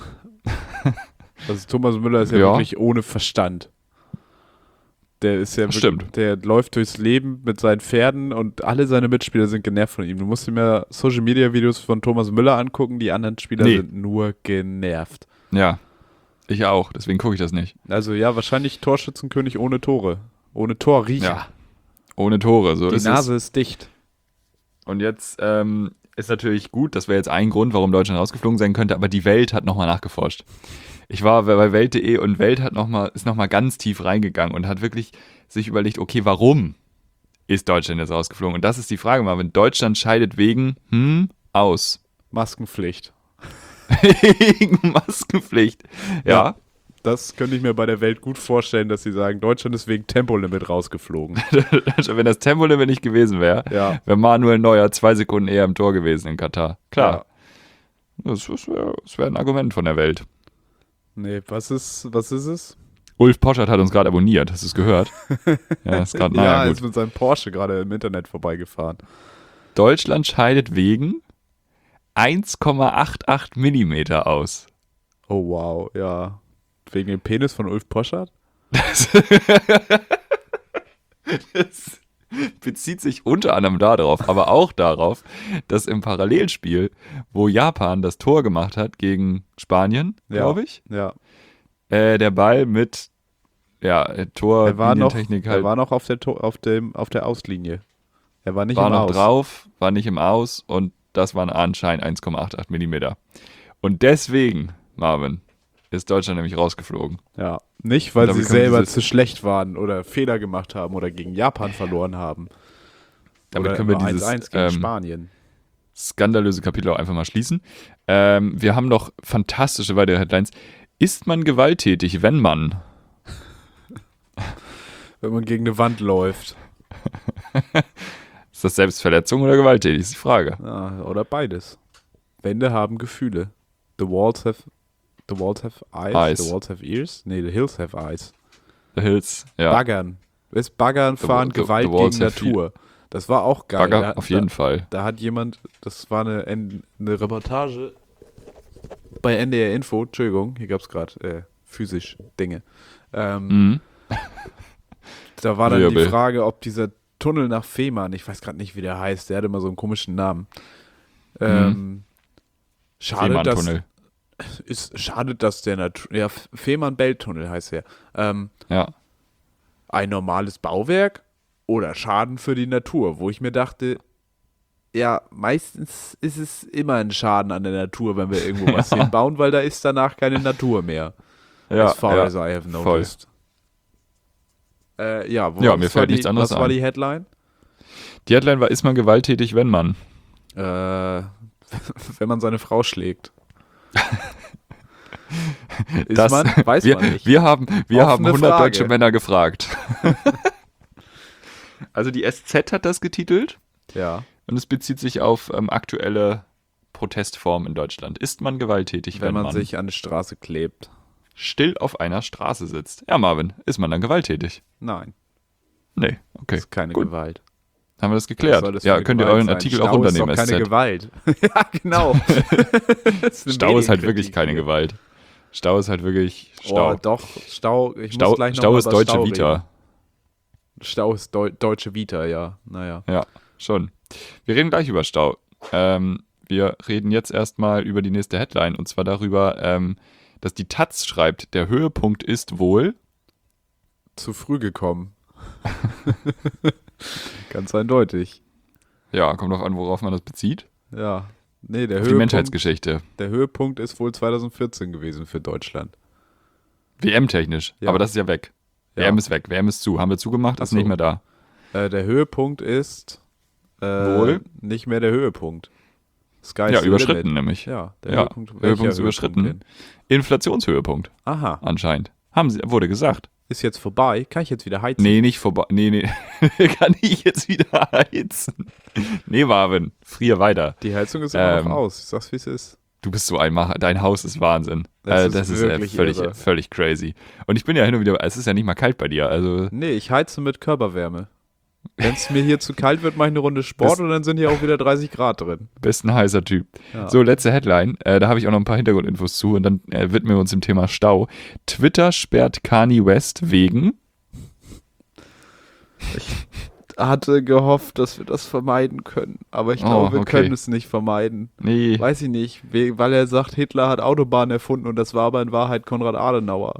Also Thomas Müller ist ja, Ja. wirklich ohne Verstand. Der ist ja wirklich, Stimmt. der läuft durchs Leben mit seinen Pferden und alle seine Mitspieler sind genervt von ihm. Du musst dir mal Social-Media-Videos von Thomas Müller angucken, die anderen Spieler sind nur genervt. Ja, ich auch. Deswegen gucke ich das nicht. Also ja, wahrscheinlich Torschützenkönig ohne Tore. Ohne Torriecher. Ja. Ohne Tore. So Die ist Nase ist dicht. Und jetzt ist natürlich gut, das wäre jetzt ein Grund, warum Deutschland rausgeflogen sein könnte, aber die Welt hat nochmal nachgeforscht. Ich war bei Welt.de und Welt ist nochmal ganz tief reingegangen und hat wirklich sich überlegt, okay, warum ist Deutschland jetzt rausgeflogen? Und das ist die Frage, Marvin. Deutschland scheidet wegen aus. Maskenpflicht. Wegen Maskenpflicht. Ja. Das könnte ich mir bei der Welt gut vorstellen, dass sie sagen, Deutschland ist wegen Tempolimit rausgeflogen. Wenn das Tempolimit nicht gewesen wäre, Ja. wäre Manuel Neuer 2 Sekunden eher im Tor gewesen in Katar. Klar. Das wäre ein Argument von der Welt. Nee, was ist es? Ulf Poschardt hat uns gerade abonniert. Hast du es gehört? Ja, ist gerade, naja, er gut. ist mit seinem Porsche gerade im Internet vorbeigefahren. Deutschland scheidet wegen 1,88 Millimeter aus. Oh wow, ja. Wegen dem Penis von Ulf Poschardt? Das bezieht sich unter anderem darauf, aber auch darauf, dass im Parallelspiel, wo Japan das Tor gemacht hat gegen Spanien, glaube ich, Ja. der Ball mit Tor, Er war noch auf der Auslinie. Er war nicht war im noch Aus. drauf, war nicht im Aus und das waren anscheinend 1,88 Millimeter. Und deswegen, Marvin, ist Deutschland nämlich rausgeflogen. Ja. Nicht, weil Und sie damit können wir selber diese- zu schlecht waren oder Fehler gemacht haben oder gegen Japan verloren haben. Damit oder können wir immer dieses 1-1 gegen Spanien. skandalöse Kapitel auch einfach mal schließen. Wir haben noch fantastische weitere Headlines. Ist man gewalttätig, wenn man... Wenn man gegen eine Wand läuft. Ist das Selbstverletzung oder gewalttätig, ist die Frage. Ja, oder beides. Wände haben Gefühle. The walls have eyes. Eyes. The walls have ears. Nee, the hills have eyes. The Hills, ja. Baggern. Baggern fahren the Gewalt walls gegen have Natur. Das war auch geil. Bagger, auf jeden Fall. Da hat jemand, das war eine Reportage bei NDR Info, Entschuldigung, hier gab es gerade physisch Dinge. Mhm. Da war dann Wirbel. die Frage, ob dieser Tunnel nach Fehmarn, ich weiß gerade nicht, wie der heißt, der hat immer so einen komischen Namen. Schade, dass der Natur, ja, Fehmarn-Belt-Tunnel heißt der. Ja. Ein normales Bauwerk oder Schaden für die Natur, wo ich mir dachte, ja, meistens ist es immer ein Schaden an der Natur, wenn wir irgendwo was hinbauen, weil da ist danach keine Natur mehr. Ja, as far ja, as I have voll. noticed. Ja, Mir fällt nichts anderes was war ein. die Headline? Die Headline war, ist man gewalttätig, wenn man? Wenn man seine Frau schlägt. Das- Weiß wir, man nicht. Wir haben Offene 100 Frage. deutsche Männer gefragt. Also die SZ hat das getitelt Ja, und es bezieht sich auf aktuelle Protestformen in Deutschland. Ist man gewalttätig, wenn wenn man man sich an die Straße klebt. still auf einer Straße sitzt? Ja, Marvin, ist man dann gewalttätig? Nein, Nee, okay. das ist keine Gut. Gewalt. Haben wir das Was geklärt? soll das für Ja, eine könnt ihr Gewalt euren sein? Artikel Stau auch runternehmen, ist doch keine SZ. Gewalt. Ja, genau. Das eine Stau ist halt wirklich Medienkritik keine hier. Gewalt. Stau ist halt wirklich Stau. Oh, doch, Stau. Ich muss Stau, gleich noch Stau mal ist über deutsche Stau Vita. Reden. Stau ist deutsche Vita, ja. Naja. Ja, schon. Wir reden gleich über Stau. Wir reden jetzt erstmal über die nächste Headline und zwar darüber, dass die Taz schreibt, der Höhepunkt ist wohl. Zu früh gekommen. Ganz eindeutig. Ja, kommt drauf an, worauf man das bezieht. Ja. Nee, der Auf die Menschheitsgeschichte. Höhepunkt ist wohl 2014 gewesen für Deutschland. WM-technisch. Ja. Aber das ist ja weg. WM ist weg, WM ist zu. Haben wir zugemacht, ist so. nicht mehr da. Der Höhepunkt ist Wohl? nicht mehr der Höhepunkt. Sky Ja, is the überschritten limit. nämlich. Ja, der Ja, Höhepunkt, Höhepunkt welcher ist überschritten. denn? Inflationshöhepunkt Aha, anscheinend. Wurde gesagt. ist jetzt vorbei. Kann ich jetzt wieder heizen? Nee, nicht vorbei. Nee. Kann ich jetzt wieder heizen? Nee, Marvin, frier weiter. Die Heizung ist immer noch aus. Ich sag's, wie es ist. Du bist so ein Macher. Dein Haus ist Wahnsinn. Das Das ist ist wirklich irre. völlig crazy. Und ich bin ja hin und wieder, es ist ja nicht mal kalt bei dir. Also Nee, ich heize mit Körperwärme. Wenn es mir hier zu kalt wird, mache ich eine Runde Sport und dann sind hier auch wieder 30 Grad drin. bist ein heißer Typ. Ja. So, letzte Headline. Da habe ich auch noch ein paar Hintergrundinfos zu und dann widmen wir uns dem Thema Stau. Twitter sperrt Kanye West wegen. Hatte gehofft, dass wir das vermeiden können. Aber ich glaube, wir okay. können es nicht vermeiden. Nee. Weiß ich nicht, weil er sagt, Hitler hat Autobahnen erfunden und das war aber in Wahrheit Konrad Adenauer.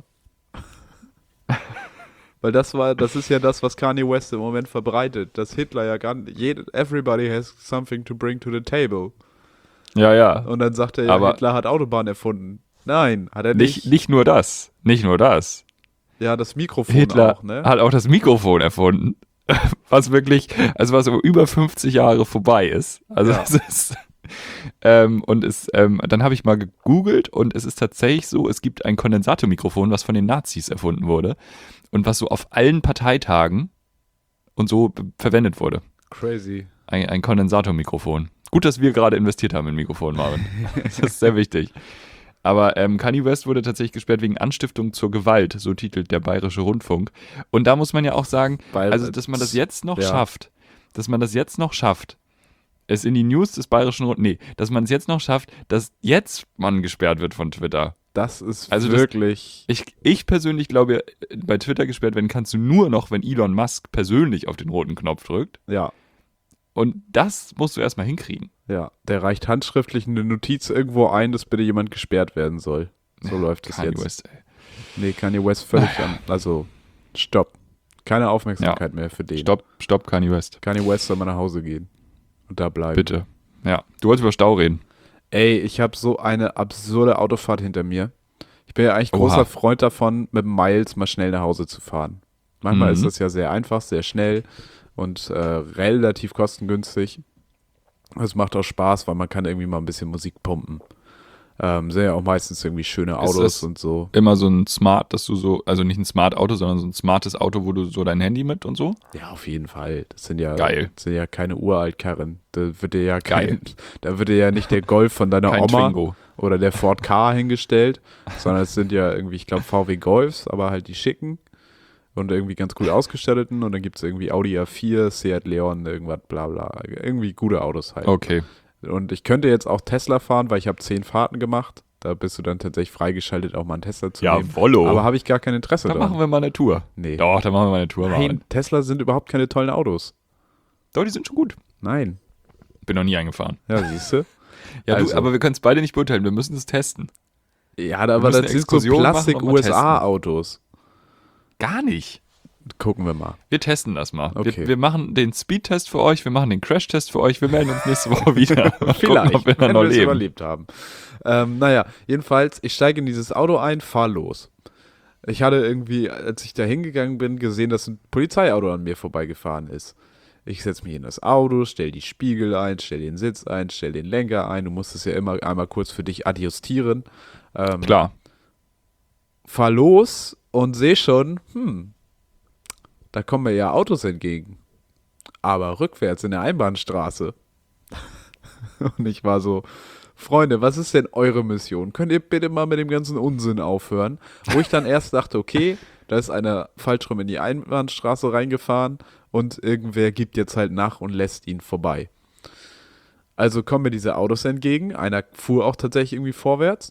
Weil das ist ja das, was Kanye West im Moment verbreitet, dass Hitler ja everybody has something to bring to the table. Ja. Und dann sagt er ja, Aber- Hitler hat Autobahnen erfunden. Nein, hat er nicht. Nicht nur das. Nicht nur das. Ja, das Mikrofon Hitler auch, ne? hat auch das Mikrofon erfunden. Was wirklich, also was über 50 Jahre vorbei ist. Also Ja. es ist. Dann habe ich mal gegoogelt und es ist tatsächlich so, es gibt ein Kondensatormikrofon, was von den Nazis erfunden wurde und was so auf allen Parteitagen und so verwendet wurde. Crazy. Ein Kondensatormikrofon. Gut, dass wir gerade investiert haben in Mikrofon, Marvin. Das ist sehr wichtig. Aber Kanye West wurde tatsächlich gesperrt wegen Anstiftung zur Gewalt, so titelt der Bayerische Rundfunk. Und da muss man ja auch sagen, also dass man das jetzt noch schafft, es in die News des Bayerischen Rundfunks, dass man es jetzt noch schafft, dass jetzt man gesperrt wird von Twitter. Das ist Also wirklich. Ich persönlich glaube, bei Twitter gesperrt werden kannst du nur noch, wenn Elon Musk persönlich auf den roten Knopf drückt. Ja, Und das musst du erstmal hinkriegen. ja. Der reicht handschriftlich eine Notiz irgendwo ein, dass bitte jemand gesperrt werden soll. So läuft es Kanye jetzt. West, ey. Nee, Kanye West völlig an. Also, stopp. Keine Aufmerksamkeit mehr für den. Stopp, Kanye West. Kanye West soll mal nach Hause gehen. Und da bleiben. Bitte. Ja, du wolltest über Stau reden. Ey, ich habe so eine absurde Autofahrt hinter mir. Ich bin ja eigentlich Oha. großer Freund davon, mit Miles mal schnell nach Hause zu fahren. Manchmal Mhm. ist das ja sehr einfach, sehr schnell und relativ kostengünstig. Es macht auch Spaß, weil man kann irgendwie mal ein bisschen Musik pumpen. Sind ja auch meistens irgendwie schöne Ist Autos das und so. immer so ein Smart, dass du so, also nicht ein Smart-Auto, sondern so ein smartes Auto, wo du so dein Handy mit und so? Ja, auf jeden Fall. Das sind ja, Geil. Das sind ja keine Uraltkarren. Da wird dir ja Geil. da wird dir ja nicht der Golf von deiner Kein Oma Twingo. oder der Ford Ka hingestellt, sondern es sind ja irgendwie, ich glaube, VW Golfs, aber halt die schicken und irgendwie ganz gut ausgestatteten und dann gibt es irgendwie Audi A4, Seat Leon, irgendwas, bla bla. Irgendwie gute Autos halt. Okay. Und ich könnte jetzt auch Tesla fahren, weil ich habe 10 Fahrten gemacht. Da bist du dann tatsächlich freigeschaltet, auch mal einen Tesla zu nehmen. Jawollo. Aber habe ich gar kein Interesse Da dran. machen wir mal eine Tour. Nee. Doch, da machen wir mal eine Tour. Nein, Marvin. Tesla sind überhaupt keine tollen Autos. Doch, die sind schon gut. Nein. Bin noch nie eingefahren. Ja, siehst du? Ja, Also. aber wir können es beide nicht beurteilen. Wir müssen es testen. Ja, aber müssen das eine sind so Exkursion machen und mal Plastik-USA-Autos. Gar nicht. Gucken wir mal. Wir testen das mal. Okay. Wir machen den Speedtest für euch, wir machen den Crashtest für euch, wir melden uns nächste Woche wieder. Mal Vielleicht, gucken, ob wir da wenn noch wir es leben. überlebt haben. Naja, jedenfalls, ich steige in dieses Auto ein, fahr los. Ich hatte irgendwie, als ich da hingegangen bin, gesehen, dass ein Polizeiauto an mir vorbeigefahren ist. Ich setze mich in das Auto, stell die Spiegel ein, stell den Sitz ein, stell den Lenker ein. Du musst es ja immer einmal kurz für dich adjustieren. Klar. Fahr los und sehe schon, da kommen mir ja Autos entgegen. Aber rückwärts in der Einbahnstraße. Und ich war so, Freunde, was ist denn eure Mission? Könnt ihr bitte mal mit dem ganzen Unsinn aufhören? Wo ich dann erst dachte, okay, da ist einer falsch rum in die Einbahnstraße reingefahren und irgendwer gibt jetzt halt nach und lässt ihn vorbei. Also kommen mir diese Autos entgegen. Einer fuhr auch tatsächlich irgendwie vorwärts.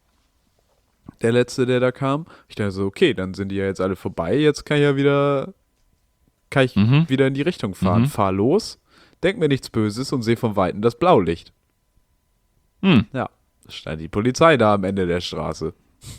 Der letzte, der da kam. Ich dachte so, okay, dann sind die ja jetzt alle vorbei. Jetzt kann ich ja wieder, wieder in die Richtung fahren. Fahr los, denk mir nichts Böses und sehe von Weitem das Blaulicht. Ja, stand die Polizei da am Ende der Straße.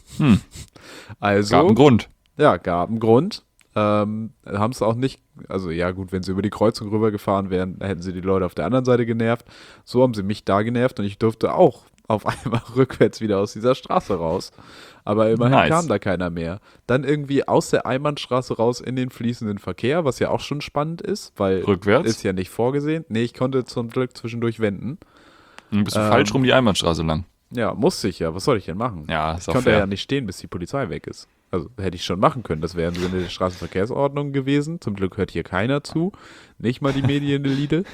Also, Gab einen Grund. ja, gab einen Grund. Haben es auch nicht, also ja gut, wenn sie über die Kreuzung rübergefahren wären, hätten sie die Leute auf der anderen Seite genervt. So haben sie mich da genervt und ich durfte auch auf einmal rückwärts wieder aus dieser Straße raus. Aber immerhin kam da keiner mehr. Dann irgendwie aus der Einbahnstraße raus in den fließenden Verkehr, was ja auch schon spannend ist, weil Rückwärts? Ist ja nicht vorgesehen. Nee, ich konnte zum Glück zwischendurch wenden. Dann bist du falsch rum die Einbahnstraße lang. Ja, musste ich ja. Was soll ich denn machen? Ja, ist ich auch konnte fair. ja nicht stehen, bis die Polizei weg ist. Also hätte ich schon machen können. Das wäre im Sinne der Straßenverkehrsordnung gewesen. Zum Glück hört hier keiner zu. Nicht mal die Medienelite.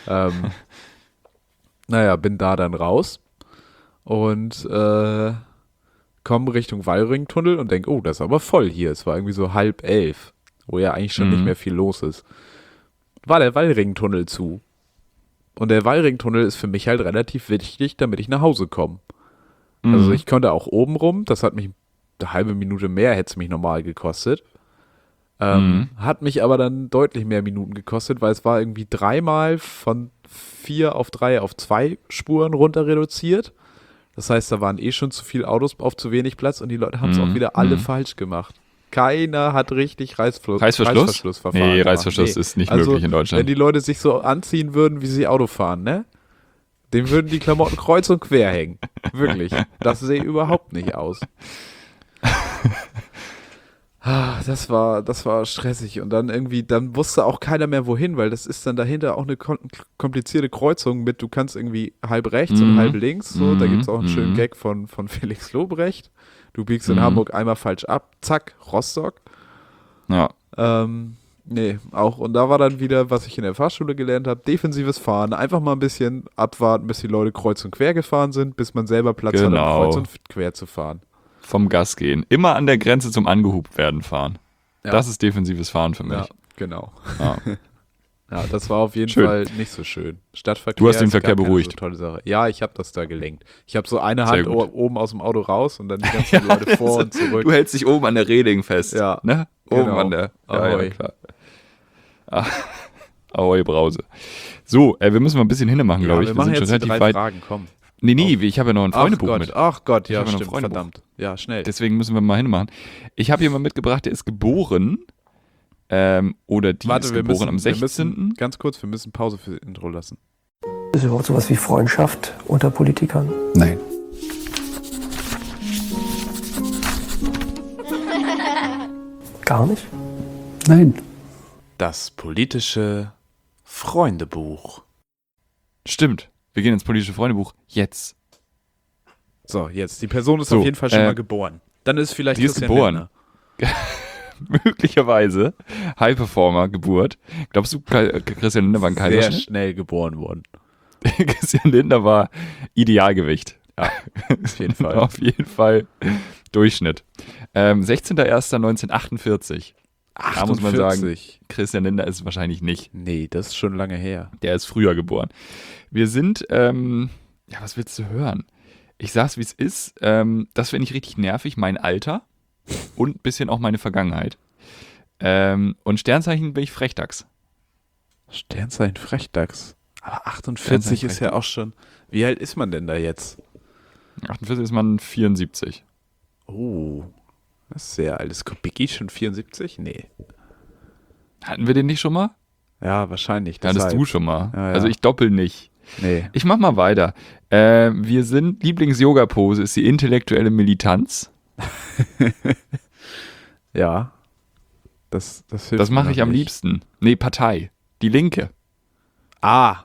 Naja, bin da dann raus und komme Richtung Wallringtunnel und denke, oh, das ist aber voll hier. Es war irgendwie so 10:30, wo ja eigentlich schon nicht mehr viel los ist. War der Wallringtunnel zu. Und der Wallringtunnel ist für mich halt relativ wichtig, damit ich nach Hause komme. Also ich konnte auch oben rum, das hat mich eine halbe Minute mehr, hätte es mich normal gekostet. Hat mich aber dann deutlich mehr Minuten gekostet, weil es war irgendwie 3-mal von 4 auf 3 auf 2 Spuren runter reduziert. Das heißt, da waren schon zu viele Autos auf zu wenig Platz und die Leute haben es auch wieder alle falsch gemacht. Keiner hat richtig Reißverschlussverfahren Nee, gemacht. Reißverschluss ist nicht möglich in Deutschland. Wenn die Leute sich so anziehen würden, wie sie Auto fahren, ne? Dem würden die Klamotten kreuz und quer hängen. Wirklich. Das sehe überhaupt nicht aus. Das war stressig und dann wusste auch keiner mehr wohin, weil das ist dann dahinter auch eine komplizierte Kreuzung mit, du kannst irgendwie halb rechts und halb links, so, da gibt es auch einen schönen Gag von Felix Lobrecht. Du biegst in Hamburg einmal falsch ab, zack, Rostock. Ja. Nee, auch, und da war dann wieder, was ich in der Fahrschule gelernt habe, defensives Fahren, einfach mal ein bisschen abwarten, bis die Leute kreuz und quer gefahren sind, bis man selber Platz hat, um kreuz und quer zu fahren. Vom Gas gehen. Immer an der Grenze zum angehupt werden fahren. Ja. Das ist defensives Fahren für mich. Ja, genau. Ja, ja, das war auf jeden Fall nicht so schön. Stadtverkehr. Du hast den Verkehr beruhigt. So tolle Sache. Ja, ich habe das da gelenkt. Ich habe so eine Hand oben aus dem Auto raus und dann die ganzen Leute vor und zurück. Du hältst dich oben an der Reling fest. Ja. Ne? Genau. Oben an der. Ja, klar. Ahoi Brause. So, wir müssen mal ein bisschen hinmachen, glaube ich. Wir machen sind jetzt schon die relativ 3 weit. Fragen, komm. Nee, ich habe ja noch ein Freundebuch mit. Ach Gott, ja, Ich habe stimmt, verdammt. Ja, schnell. Deswegen müssen wir mal hinmachen. Ich habe hier mal mitgebracht, der ist geboren, oder die ist geboren am 16. Ganz kurz, wir müssen Pause für das Intro lassen. Ist überhaupt sowas wie Freundschaft unter Politikern? Nein. Gar nicht? Nein. Das politische Freundebuch. Stimmt. Wir gehen ins politische Freundebuch jetzt. So, jetzt. Die Person ist auf jeden Fall schon mal geboren. Dann ist vielleicht die ist geboren. Möglicherweise. High Performer, Geburt. Glaubst du, Christian Lindner war ein Kaiserschnitt? Sehr schnell geboren worden. Christian Lindner war Idealgewicht. Ja, auf jeden Fall. Auf jeden Fall Durchschnitt. 16.01.1948. Da muss man sagen, Christian Lindner ist wahrscheinlich nicht. Nee, das ist schon lange her. Der ist früher geboren. Wir sind, was willst du hören? Ich sag's, wie es ist. Das finde ich richtig nervig, mein Alter und ein bisschen auch meine Vergangenheit. Und Sternzeichen bin ich Frechdachs. Sternzeichen Frechdachs. Aber 48 ist ja auch schon. Wie alt ist man denn da jetzt? 48 ist man 74. Oh, das ist sehr alt. Ist Kubicki schon 74? Nee. Hatten wir den nicht schon mal? Ja, wahrscheinlich. Hattest du schon mal. Ja. Also ich doppel nicht. Nee. Ich mach mal weiter. Wir sind, Lieblings-Yoga-Pose ist die intellektuelle Militanz. Ja. Das hilft. Das mache ich am liebsten. Nee, Partei. Die Linke. Ja.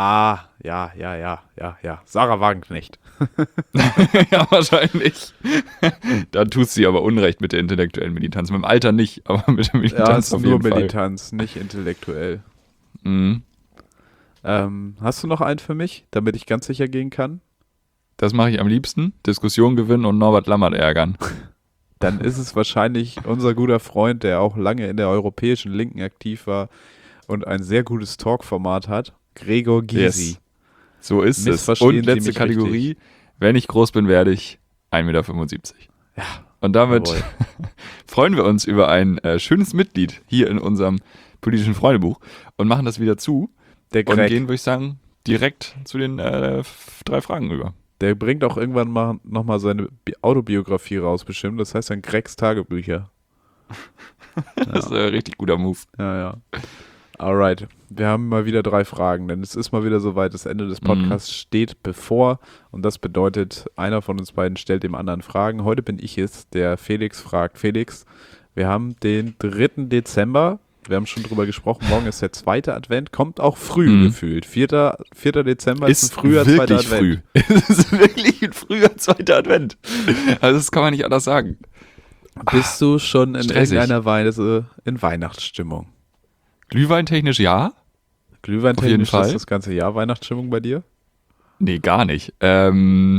Sarah Wagenknecht. Ja, wahrscheinlich. Da tust du aber Unrecht mit der intellektuellen Militanz. Mit dem Alter nicht, aber mit der Militanz auf jeden Fall. Nur Militanz, nicht intellektuell. Mhm. Hast du noch einen für mich, damit ich ganz sicher gehen kann? Das mache ich am liebsten. Diskussion gewinnen und Norbert Lammert ärgern. Dann ist es wahrscheinlich unser guter Freund, der auch lange in der europäischen Linken aktiv war und ein sehr gutes Talkformat hat. Gregor Gysi. Yes. So ist es. Und letzte Kategorie. Richtig. Wenn ich groß bin, werde ich 1,75 Meter. Ja. Und damit freuen wir uns über ein schönes Mitglied hier in unserem politischen Freundebuch und machen das wieder zu. Und gehen, würde ich sagen, direkt zu den 3 Fragen über. Der bringt auch irgendwann nochmal seine Autobiografie raus, bestimmt. Das heißt dann Gregs Tagebücher. Das ist ein richtig guter Move. Ja. Alright, wir haben mal wieder 3 Fragen, denn es ist mal wieder soweit, das Ende des Podcasts steht bevor und das bedeutet, einer von uns beiden stellt dem anderen Fragen. Heute bin ich es, der Felix fragt. Felix, wir haben den 3. Dezember, wir haben schon drüber gesprochen, morgen ist der 2. Advent, kommt auch früh gefühlt. 4. Dezember ist ein früher 2. Advent. Früh. Es ist wirklich ein früher 2. Advent. Also das kann man nicht anders sagen. Bist du schon in stressig. irgendeiner Weise in Weihnachtsstimmung? Glühweintechnisch ja? Glühweintechnisch Fall. ist das ganze Jahr Weihnachtsstimmung bei dir? Nee, gar nicht. Weiß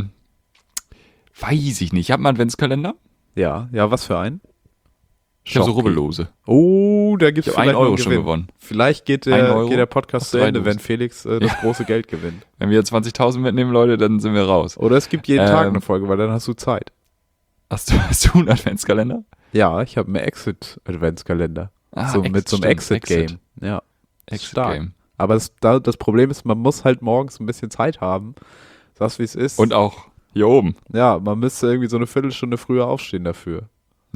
ich nicht. Ich habe einen Adventskalender. Ja, was für einen? Ich habe so Schocki. Rubbellose. Oh, da gibt es Ich habe vielleicht 1 Euro noch schon Gewinn. gewonnen. Vielleicht geht 1 Euro der Podcast auf zu 3 Ende, Dosen. wenn Felix das große Geld gewinnt. Wenn wir 20.000 mitnehmen, Leute, dann sind wir raus. Oder es gibt jeden Tag eine Folge, weil dann hast du Zeit. Hast du einen Adventskalender? Ja, ich habe einen Exit-Adventskalender. Mit so einem Exit-Game. Ja, stark. Exit-Game. Aber das Problem ist, man muss halt morgens ein bisschen Zeit haben. Sagst wie es ist. Und auch hier oben. Ja, man müsste irgendwie so eine Viertelstunde früher aufstehen dafür.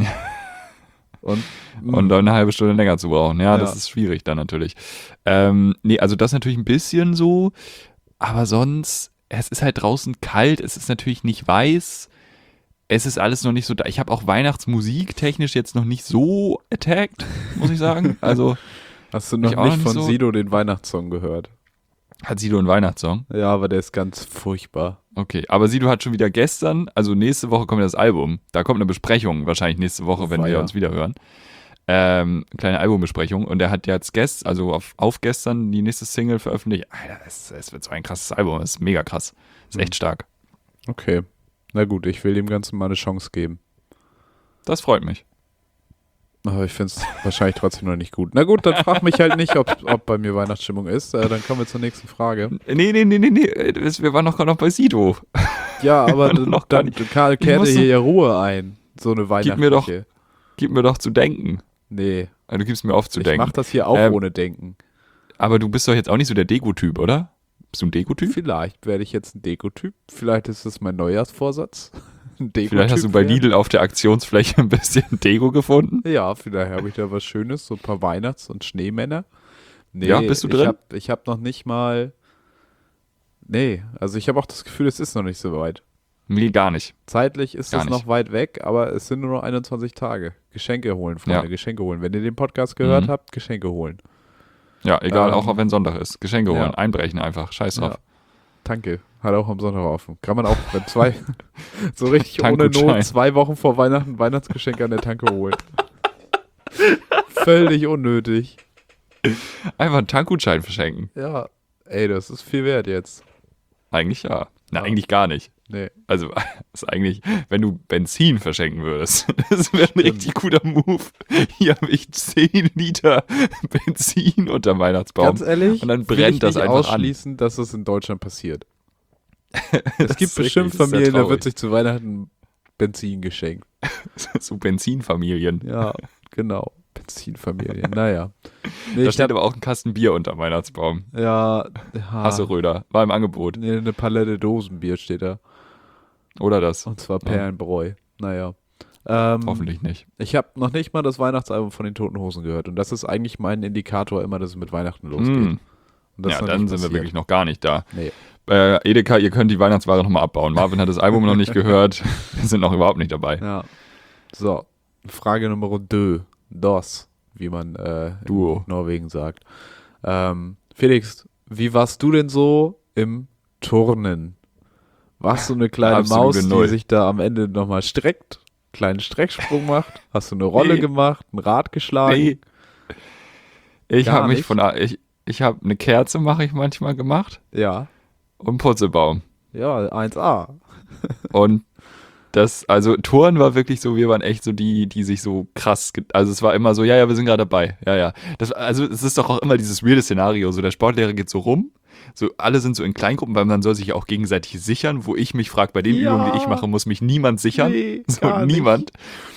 Und dann eine halbe Stunde länger zu brauchen. Ja, das ist schwierig dann natürlich. Nee, also das natürlich ein bisschen so, aber sonst, es ist halt draußen kalt, es ist natürlich nicht weiß, es ist alles noch nicht so da. Ich habe auch Weihnachtsmusik technisch jetzt noch nicht so attacked, muss ich sagen. Also hast du noch auch nicht noch von nicht so- Sido den Weihnachtssong gehört? hat Sido einen Weihnachtssong? Ja, aber der ist ganz furchtbar. Okay, aber Sido hat schon wieder gestern, also nächste Woche kommt ja das Album. Da kommt eine Besprechung wahrscheinlich nächste Woche, wenn wir Feier. uns wieder hören. Kleine Albumbesprechung. Und er hat jetzt auf gestern die nächste Single veröffentlicht. Alter, es wird so ein krasses Album. Es ist mega krass. Ist echt stark. Okay. Na gut, ich will dem Ganzen mal eine Chance geben. Das freut mich. Aber ich finde es wahrscheinlich trotzdem noch nicht gut. Na gut, dann frag mich halt nicht, ob bei mir Weihnachtsstimmung ist. Dann kommen wir zur nächsten Frage. Nee. Wir waren noch bei Sido. Ja, aber Noch dann kehrt muss hier ja Ruhe ein. So eine weihnachtliche. Gib mir doch zu denken. Nee, Du gibst mir auf zu ich denken. mach das hier auch ohne Denken. Aber du bist doch jetzt auch nicht so der Deko-Typ, oder? Bist du ein Deko-Typ? Vielleicht werde ich jetzt ein Dekotyp. Vielleicht ist das mein Neujahrsvorsatz. Ein Vielleicht hast du bei werden. Lidl auf der Aktionsfläche ein bisschen Deko gefunden. Ja, vielleicht habe ich da was Schönes, so ein paar Weihnachts- und Schneemänner. Nee, Ja, bist du drin? Ich hab noch nicht mal. Nee, also ich habe auch das Gefühl, es ist noch nicht so weit. Nee, gar nicht. Zeitlich ist Gar es nicht. noch weit weg, aber es sind nur noch 21 Tage. Geschenke holen, Freunde, Ja. Geschenke holen. Wenn ihr den Podcast gehört Mhm. habt, Geschenke holen. Ja, egal, Ähm, auch wenn Sonntag ist. Geschenke holen, ja. einbrechen einfach. Scheiß drauf. Ja. Danke. Hat auch am Sonntag offen. Kann man auch, wenn so richtig ohne Tankgutschein. Not 2 Wochen vor Weihnachten Weihnachtsgeschenke an der Tanke holen. Völlig unnötig. Einfach einen Tankgutschein verschenken. Ja, ey, das ist viel wert jetzt. Eigentlich ja. Na, Ja. eigentlich gar nicht. Nee. Also, ist eigentlich, wenn du Benzin verschenken würdest, das wäre ein richtig guter Move. Hier habe ich 10 Liter Benzin unterm Weihnachtsbaum. Ganz ehrlich, Und dann will brennt ich das nicht einfach an. ausschließen, dass es in Deutschland passiert. Das Es gibt ist bestimmt richtig- das ist sehr Familien, da traurig. wird sich zu Weihnachten Benzin geschenkt. So Benzinfamilien. Ja, genau. Benzinfamilien, naja. Nee, Da ich steht hab, aber auch ein Kasten Bier unterm Weihnachtsbaum. ja, Hasseröder. War im Angebot. nee, eine Palette Dosenbier steht da. Oder das. Und zwar Ja. Perlenbräu. Naja. Hoffentlich nicht. Ich habe noch nicht mal das Weihnachtsalbum von den Toten Hosen gehört. Und das ist eigentlich mein Indikator immer, dass es mit Weihnachten losgeht. Mm. Und das Ja, ist noch dann nicht sind wir passiert. wirklich noch gar nicht da. Nee. Edeka, ihr könnt die Weihnachtsware nochmal abbauen. Marvin hat das Album noch nicht gehört. Wir sind noch überhaupt nicht dabei. Ja. So, Frage Nummer 2. Dos, wie man Duo. in Norwegen sagt. Felix, wie warst du denn so im Turnen? Warst du eine kleine Absolute Maus, Null. die sich da am Ende nochmal streckt, kleinen Strecksprung macht? Hast du eine Rolle Nee. gemacht, ein Rad geschlagen? Nee. Ich Gar habe mich nicht? ich habe eine Kerze mache ich manchmal gemacht Ja. und einen Purzelbaum. Ja, 1A. Und also Touren war wirklich so, wir waren echt so die sich so krass, also es war immer so, ja, wir sind gerade dabei, ja. Also es ist doch auch immer dieses weirde Szenario, so der Sportlehrer geht so rum, so alle sind so in Kleingruppen, weil man soll sich ja auch gegenseitig sichern, wo ich mich frage, bei den Ja. Übungen, die ich mache, muss mich niemand sichern, Nee, so gar nicht. niemand.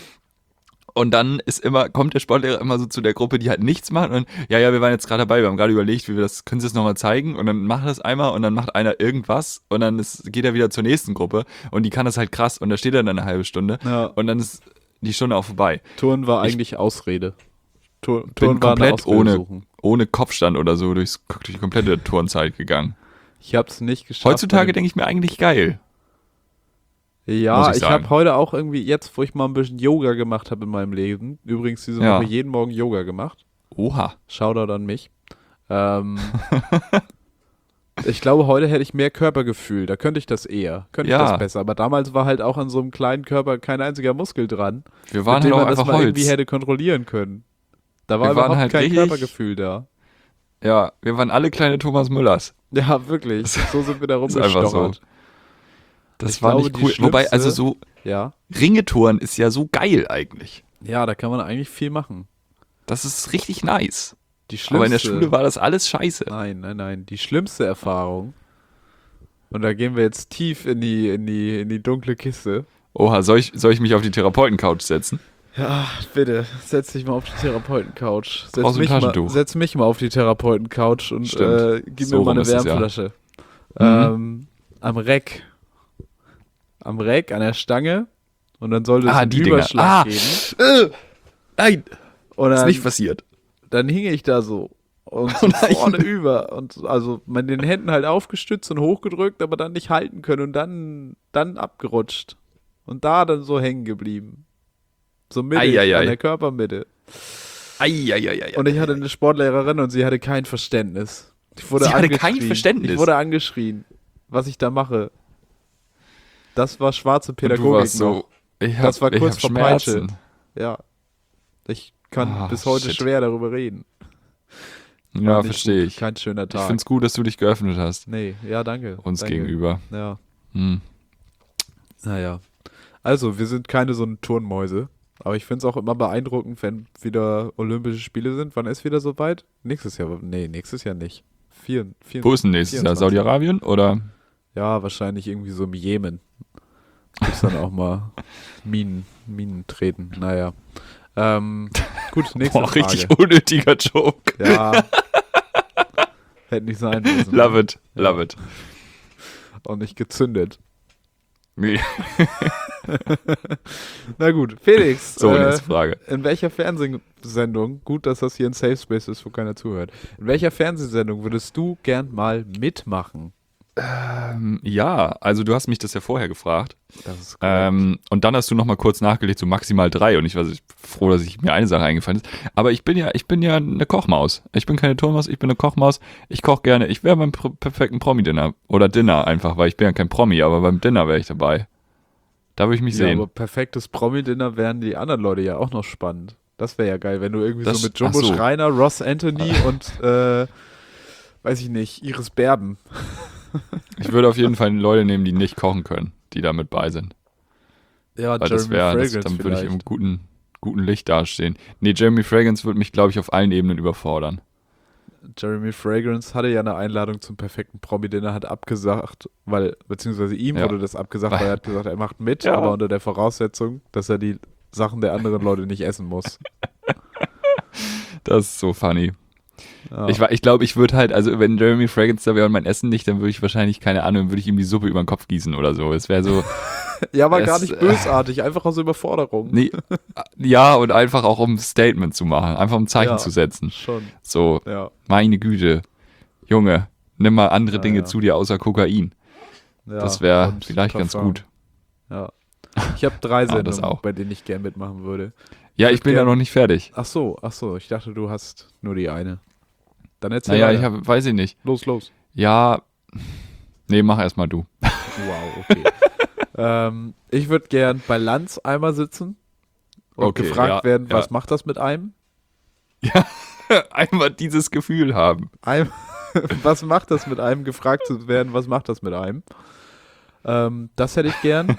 Und dann kommt der Sportlehrer immer so zu der Gruppe, die halt nichts macht und ja, wir waren jetzt gerade dabei, wir haben gerade überlegt, können Sie das nochmal zeigen? Und dann macht das einmal und dann macht einer irgendwas und dann geht er wieder zur nächsten Gruppe und die kann das halt krass und da steht er dann eine halbe Stunde Ja. und dann ist die Stunde auch vorbei. Turnen war eigentlich Ausrede. Turnen Bin war eine komplett Ausrede ohne, suchen. ohne Kopfstand oder so durch die komplette Turnzeit gegangen. Ich hab's nicht geschafft. Heutzutage denke ich mir eigentlich geil. Ja, muss ich ich habe sagen. heute auch irgendwie, jetzt wo ich mal ein bisschen Yoga gemacht habe in meinem Leben, übrigens diese Ja. Woche jeden Morgen Yoga gemacht. Oha. Shoutout an mich. Ich glaube, heute hätte ich mehr Körpergefühl, da könnte ich das eher, könnte ich Ja. das besser. Aber damals war halt auch an so einem kleinen Körper kein einziger Muskel dran, Wir waren mit dem halt auch man das einfach mal irgendwie Holz. hätte kontrollieren können. Da war Wir waren überhaupt halt kein richtig- Körpergefühl da. Ja, wir waren alle kleine Thomas Müllers. Ja, wirklich. So sind wir da Ist einfach so. rumgestochert. Das Ich war glaube, nicht die cool. Wobei, schlimmste- also so Ja. Ringetouren ist ja so geil eigentlich. Ja, da kann man eigentlich viel machen. Das ist richtig nice. Die schlimmste, Aber in der Schule war das alles scheiße. Nein. Die schlimmste Erfahrung, und da gehen wir jetzt tief in die dunkle Kiste. Oha, soll ich mich auf die Therapeutencouch setzen? Ja, bitte, setz dich mal auf die Therapeutencouch. Brauchst du ein Taschentuch? Setz mich mal auf die Therapeutencouch und Stimmt. gib So mir mal rum eine ist es, ja. Wärmflasche. Am Reck, an der Stange, und dann sollte es einen die Dinger. Überschlag geben. Nein, Und ist dann, nicht passiert. dann hing ich da so und so nein. vorne über und also mit den Händen halt aufgestützt und hochgedrückt, aber dann nicht halten können und dann abgerutscht und da dann so hängen geblieben. So mittig Eieiei. an der Körpermitte. Eieieiei. Und ich hatte eine Sportlehrerin und sie hatte kein Verständnis. Ich wurde Sie hatte kein angeschrien. Verständnis? Ich wurde angeschrien, was ich da mache. Das war schwarze Und Pädagogik du warst noch. so, Das war kurz hab vor Peitsche. Schmerzen. Ja. Ich kann Ah, bis heute shit. schwer darüber reden. Ja, War nicht verstehe gut. ich. Kein schöner Ich Tag. finde es gut, dass du dich geöffnet hast. Nee, ja, danke. Uns danke. gegenüber. Ja, Hm. naja. Also, wir sind keine so eine Turnmäuse. Aber ich finde es auch immer beeindruckend, wenn wieder Olympische Spiele sind. Wann ist wieder soweit? Nächstes Jahr. Nee, nächstes Jahr nicht. Wo ist denn nächstes Jahr? 24. Saudi-Arabien oder? Ja, wahrscheinlich irgendwie so im Jemen. Gibt's dann auch mal Minen treten. Naja. Gut, nächste Frage. Richtig unnötiger Joke. Ja. Hätte nicht sein müssen. Love it, love it. Und nicht gezündet. Nee. Na gut, Felix. So, nächste Frage. In welcher Fernsehsendung, gut, dass das hier ein Safe Space ist, wo keiner zuhört, in welcher Fernsehsendung würdest du gern mal mitmachen? Ja, also du hast mich das ja vorher gefragt. Das ist Und dann hast du nochmal kurz nachgelegt, so maximal 3. Und ich war froh, dass mir eine Sache eingefallen ist. Aber ich bin ja eine Kochmaus. Ich bin keine Turnmaus, ich bin eine Kochmaus. Ich koche gerne. Ich wäre beim perfekten Promi-Dinner. Oder Dinner einfach, weil ich bin ja kein Promi, aber beim Dinner wäre ich dabei. Da würde ich mich ja, sehen. aber perfektes Promi-Dinner wären die anderen Leute ja auch noch spannend. Das wäre ja geil, wenn du irgendwie Das- so mit Jumbo ach so. Schreiner, Ross Anthony und, weiß ich nicht, Iris Berben. Ich würde auf jeden Fall Leute nehmen, die nicht kochen können, die da mit bei sind. Ja, Weil dann würde ich im guten Licht dastehen. Nee, Jeremy Fragrance würde mich, glaube ich, auf allen Ebenen überfordern. Jeremy Fragrance hatte ja eine Einladung zum perfekten Promi-Dinner, hat abgesagt, beziehungsweise ihm Ja. wurde das abgesagt, weil er hat gesagt, er macht mit, Ja. aber unter der Voraussetzung, dass er die Sachen der anderen Leute nicht essen muss. Das ist so funny. Ja. Ich glaube, ich würde halt, also wenn Jeremy Fragrance da wäre und mein Essen nicht, dann würde ich wahrscheinlich, keine Ahnung, würde ich ihm die Suppe über den Kopf gießen oder so. Es wäre so, Ja, aber gar Es, nicht bösartig, einfach aus Überforderung. nee, ja, und einfach auch um ein Statement zu machen, einfach um ein Zeichen Ja. zu setzen. Schon, So, ja. meine Güte, Junge, nimm mal andere Ja, Dinge ja. zu dir außer Kokain. Ja, Das wäre und vielleicht ganz Parfum. gut. Ja. Ich habe 3 das Sendungen, auch. bei denen ich gern mitmachen würde. Ja, würd ich bin ja gern- noch nicht fertig. Ach so, ich dachte, du hast nur die eine. Dann erzähl Naja, weiter. weiß ich nicht. Los. Ja, nee, mach erst mal du. Wow, okay. Ich würde gern bei Lanz einmal sitzen und Okay, gefragt ja, werden, ja. was macht das mit einem? Einmal dieses Gefühl haben. Was macht das mit einem? Gefragt zu werden, was macht das mit einem? Das hätte ich gern.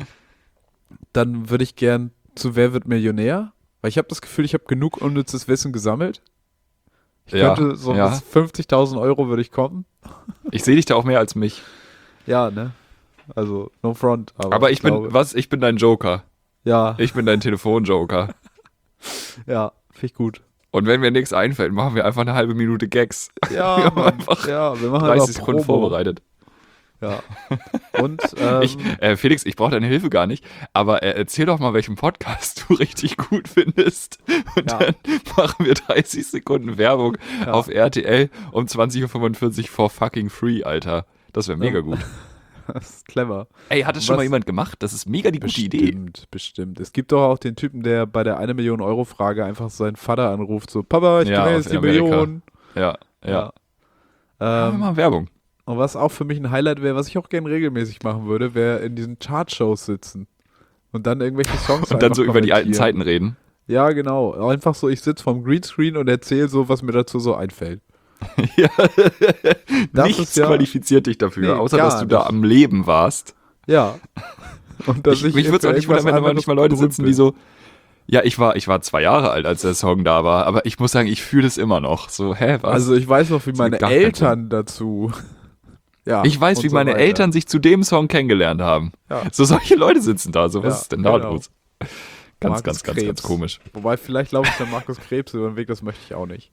Dann würde ich gern zu Wer wird Millionär? Weil ich habe das Gefühl, ich habe genug unnützes Wissen gesammelt. Ich Ja, könnte so ja. bis 50.000 Euro würde ich kommen. Ich sehe dich da auch mehr als mich. Ja, ne? Also, no front. Aber ich glaube, ich bin dein Joker. Ja, Ich bin dein Telefonjoker. ja, finde ich gut. Und wenn mir nichts einfällt, machen wir einfach eine halbe Minute Gags. Ja, Wir haben Mann, einfach ja, wir machen 30 einfach Sekunden Promo. vorbereitet. Ja. Und, Felix, ich brauche deine Hilfe gar nicht, aber erzähl doch mal, welchen Podcast du richtig gut findest. Und dann machen wir 30 Sekunden Werbung auf RTL um 20.45 Uhr for fucking free, Alter. Das wäre mega gut. Das ist clever. Ey, hat das schon mal jemand gemacht? Das ist mega die gute Idee. Bestimmt. Es gibt doch auch den Typen, der bei der 1 Million Euro Frage einfach seinen Vater anruft, so, Papa, ich kriege jetzt die Million. Ja. Machen wir mal Werbung. Und was auch für mich ein Highlight wäre, was ich auch gerne regelmäßig machen würde, wäre in diesen Chartshows sitzen und dann irgendwelche Songs und dann so über die alten Zeiten reden. Ja, genau. Einfach so, ich sitze vorm Greenscreen und erzähle so, was mir dazu so einfällt. Ja. Nichts qualifiziert dich dafür, außer dass du da am Leben warst. Ja. Und dass mich würde es auch nicht wundern, wenn da manchmal Leute sitzen, die so, ja, ich war 2 Jahre alt, als der Song da war, aber ich muss sagen, ich fühle es immer noch. So, was? Also ich weiß noch, wie meine Eltern dazu... Ja, ich weiß, wie meine Eltern sich zu dem Song kennengelernt haben. Ja. So solche Leute sitzen da, so was ist denn da los? Ganz komisch. Wobei, vielleicht laufe ich dann Markus Krebs über den Weg, das möchte ich auch nicht.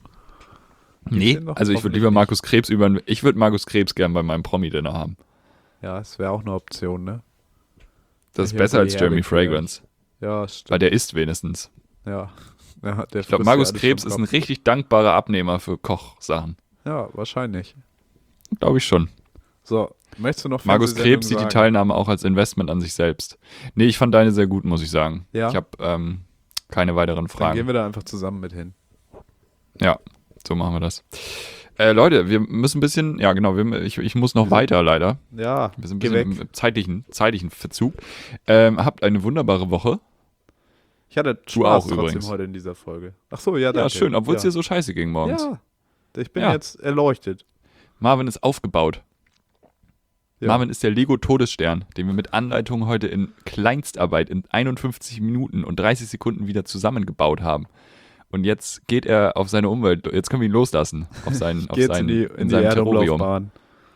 Nee, also ich würde lieber Markus Krebs ich würde Markus Krebs gern bei meinem Promi-Dinner haben. Ja, das wäre auch eine Option, ne? Das ist besser als Jeremy Fragrance. Ja, stimmt. Weil der isst wenigstens. Ja. Ich glaube, Markus Krebs ist ein richtig dankbarer Abnehmer für Kochsachen. Ja, wahrscheinlich. Glaube ich schon. So, möchtest du noch Markus Krebs sieht die Teilnahme auch als Investment an sich selbst. Nee, ich fand deine sehr gut, muss ich sagen. Ja. Ich habe keine weiteren Fragen. Dann gehen wir da einfach zusammen mit hin. Ja, so machen wir das. Leute, wir müssen ein bisschen, ja genau, ich muss noch weiter leider. Ja, wir sind ein bisschen im zeitlichen Verzug. Habt eine wunderbare Woche. Ich hatte Spaß trotzdem heute in dieser Folge. Ach so, ja, danke. Ja, schön, obwohl es dir so scheiße ging morgens. Ja, ich bin jetzt erleuchtet. Marvin ist aufgebaut. Ja. Marvin ist der Lego-Todesstern, den wir mit Anleitung heute in Kleinstarbeit in 51 Minuten und 30 Sekunden wieder zusammengebaut haben. Und jetzt geht er auf seine Umwelt. Jetzt können wir ihn loslassen. Auf seinem Terrarium.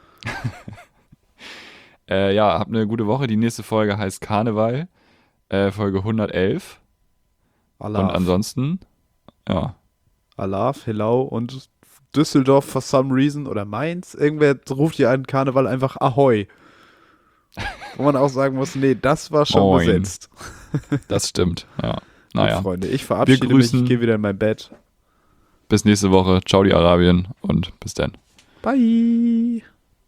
Habt eine gute Woche. Die nächste Folge heißt Karneval. Folge 111. Allah. Und ansonsten, ja. Allah, Hello und Düsseldorf for some reason oder Mainz. Irgendwer ruft hier einen Karneval einfach Ahoi. Wo man auch sagen muss, nee, das war schon besetzt. Das stimmt, ja. Naja. Freunde, ich verabschiede mich, ich gehe wieder in mein Bett. Bis nächste Woche. Ciao, die Arabien und bis dann. Bye.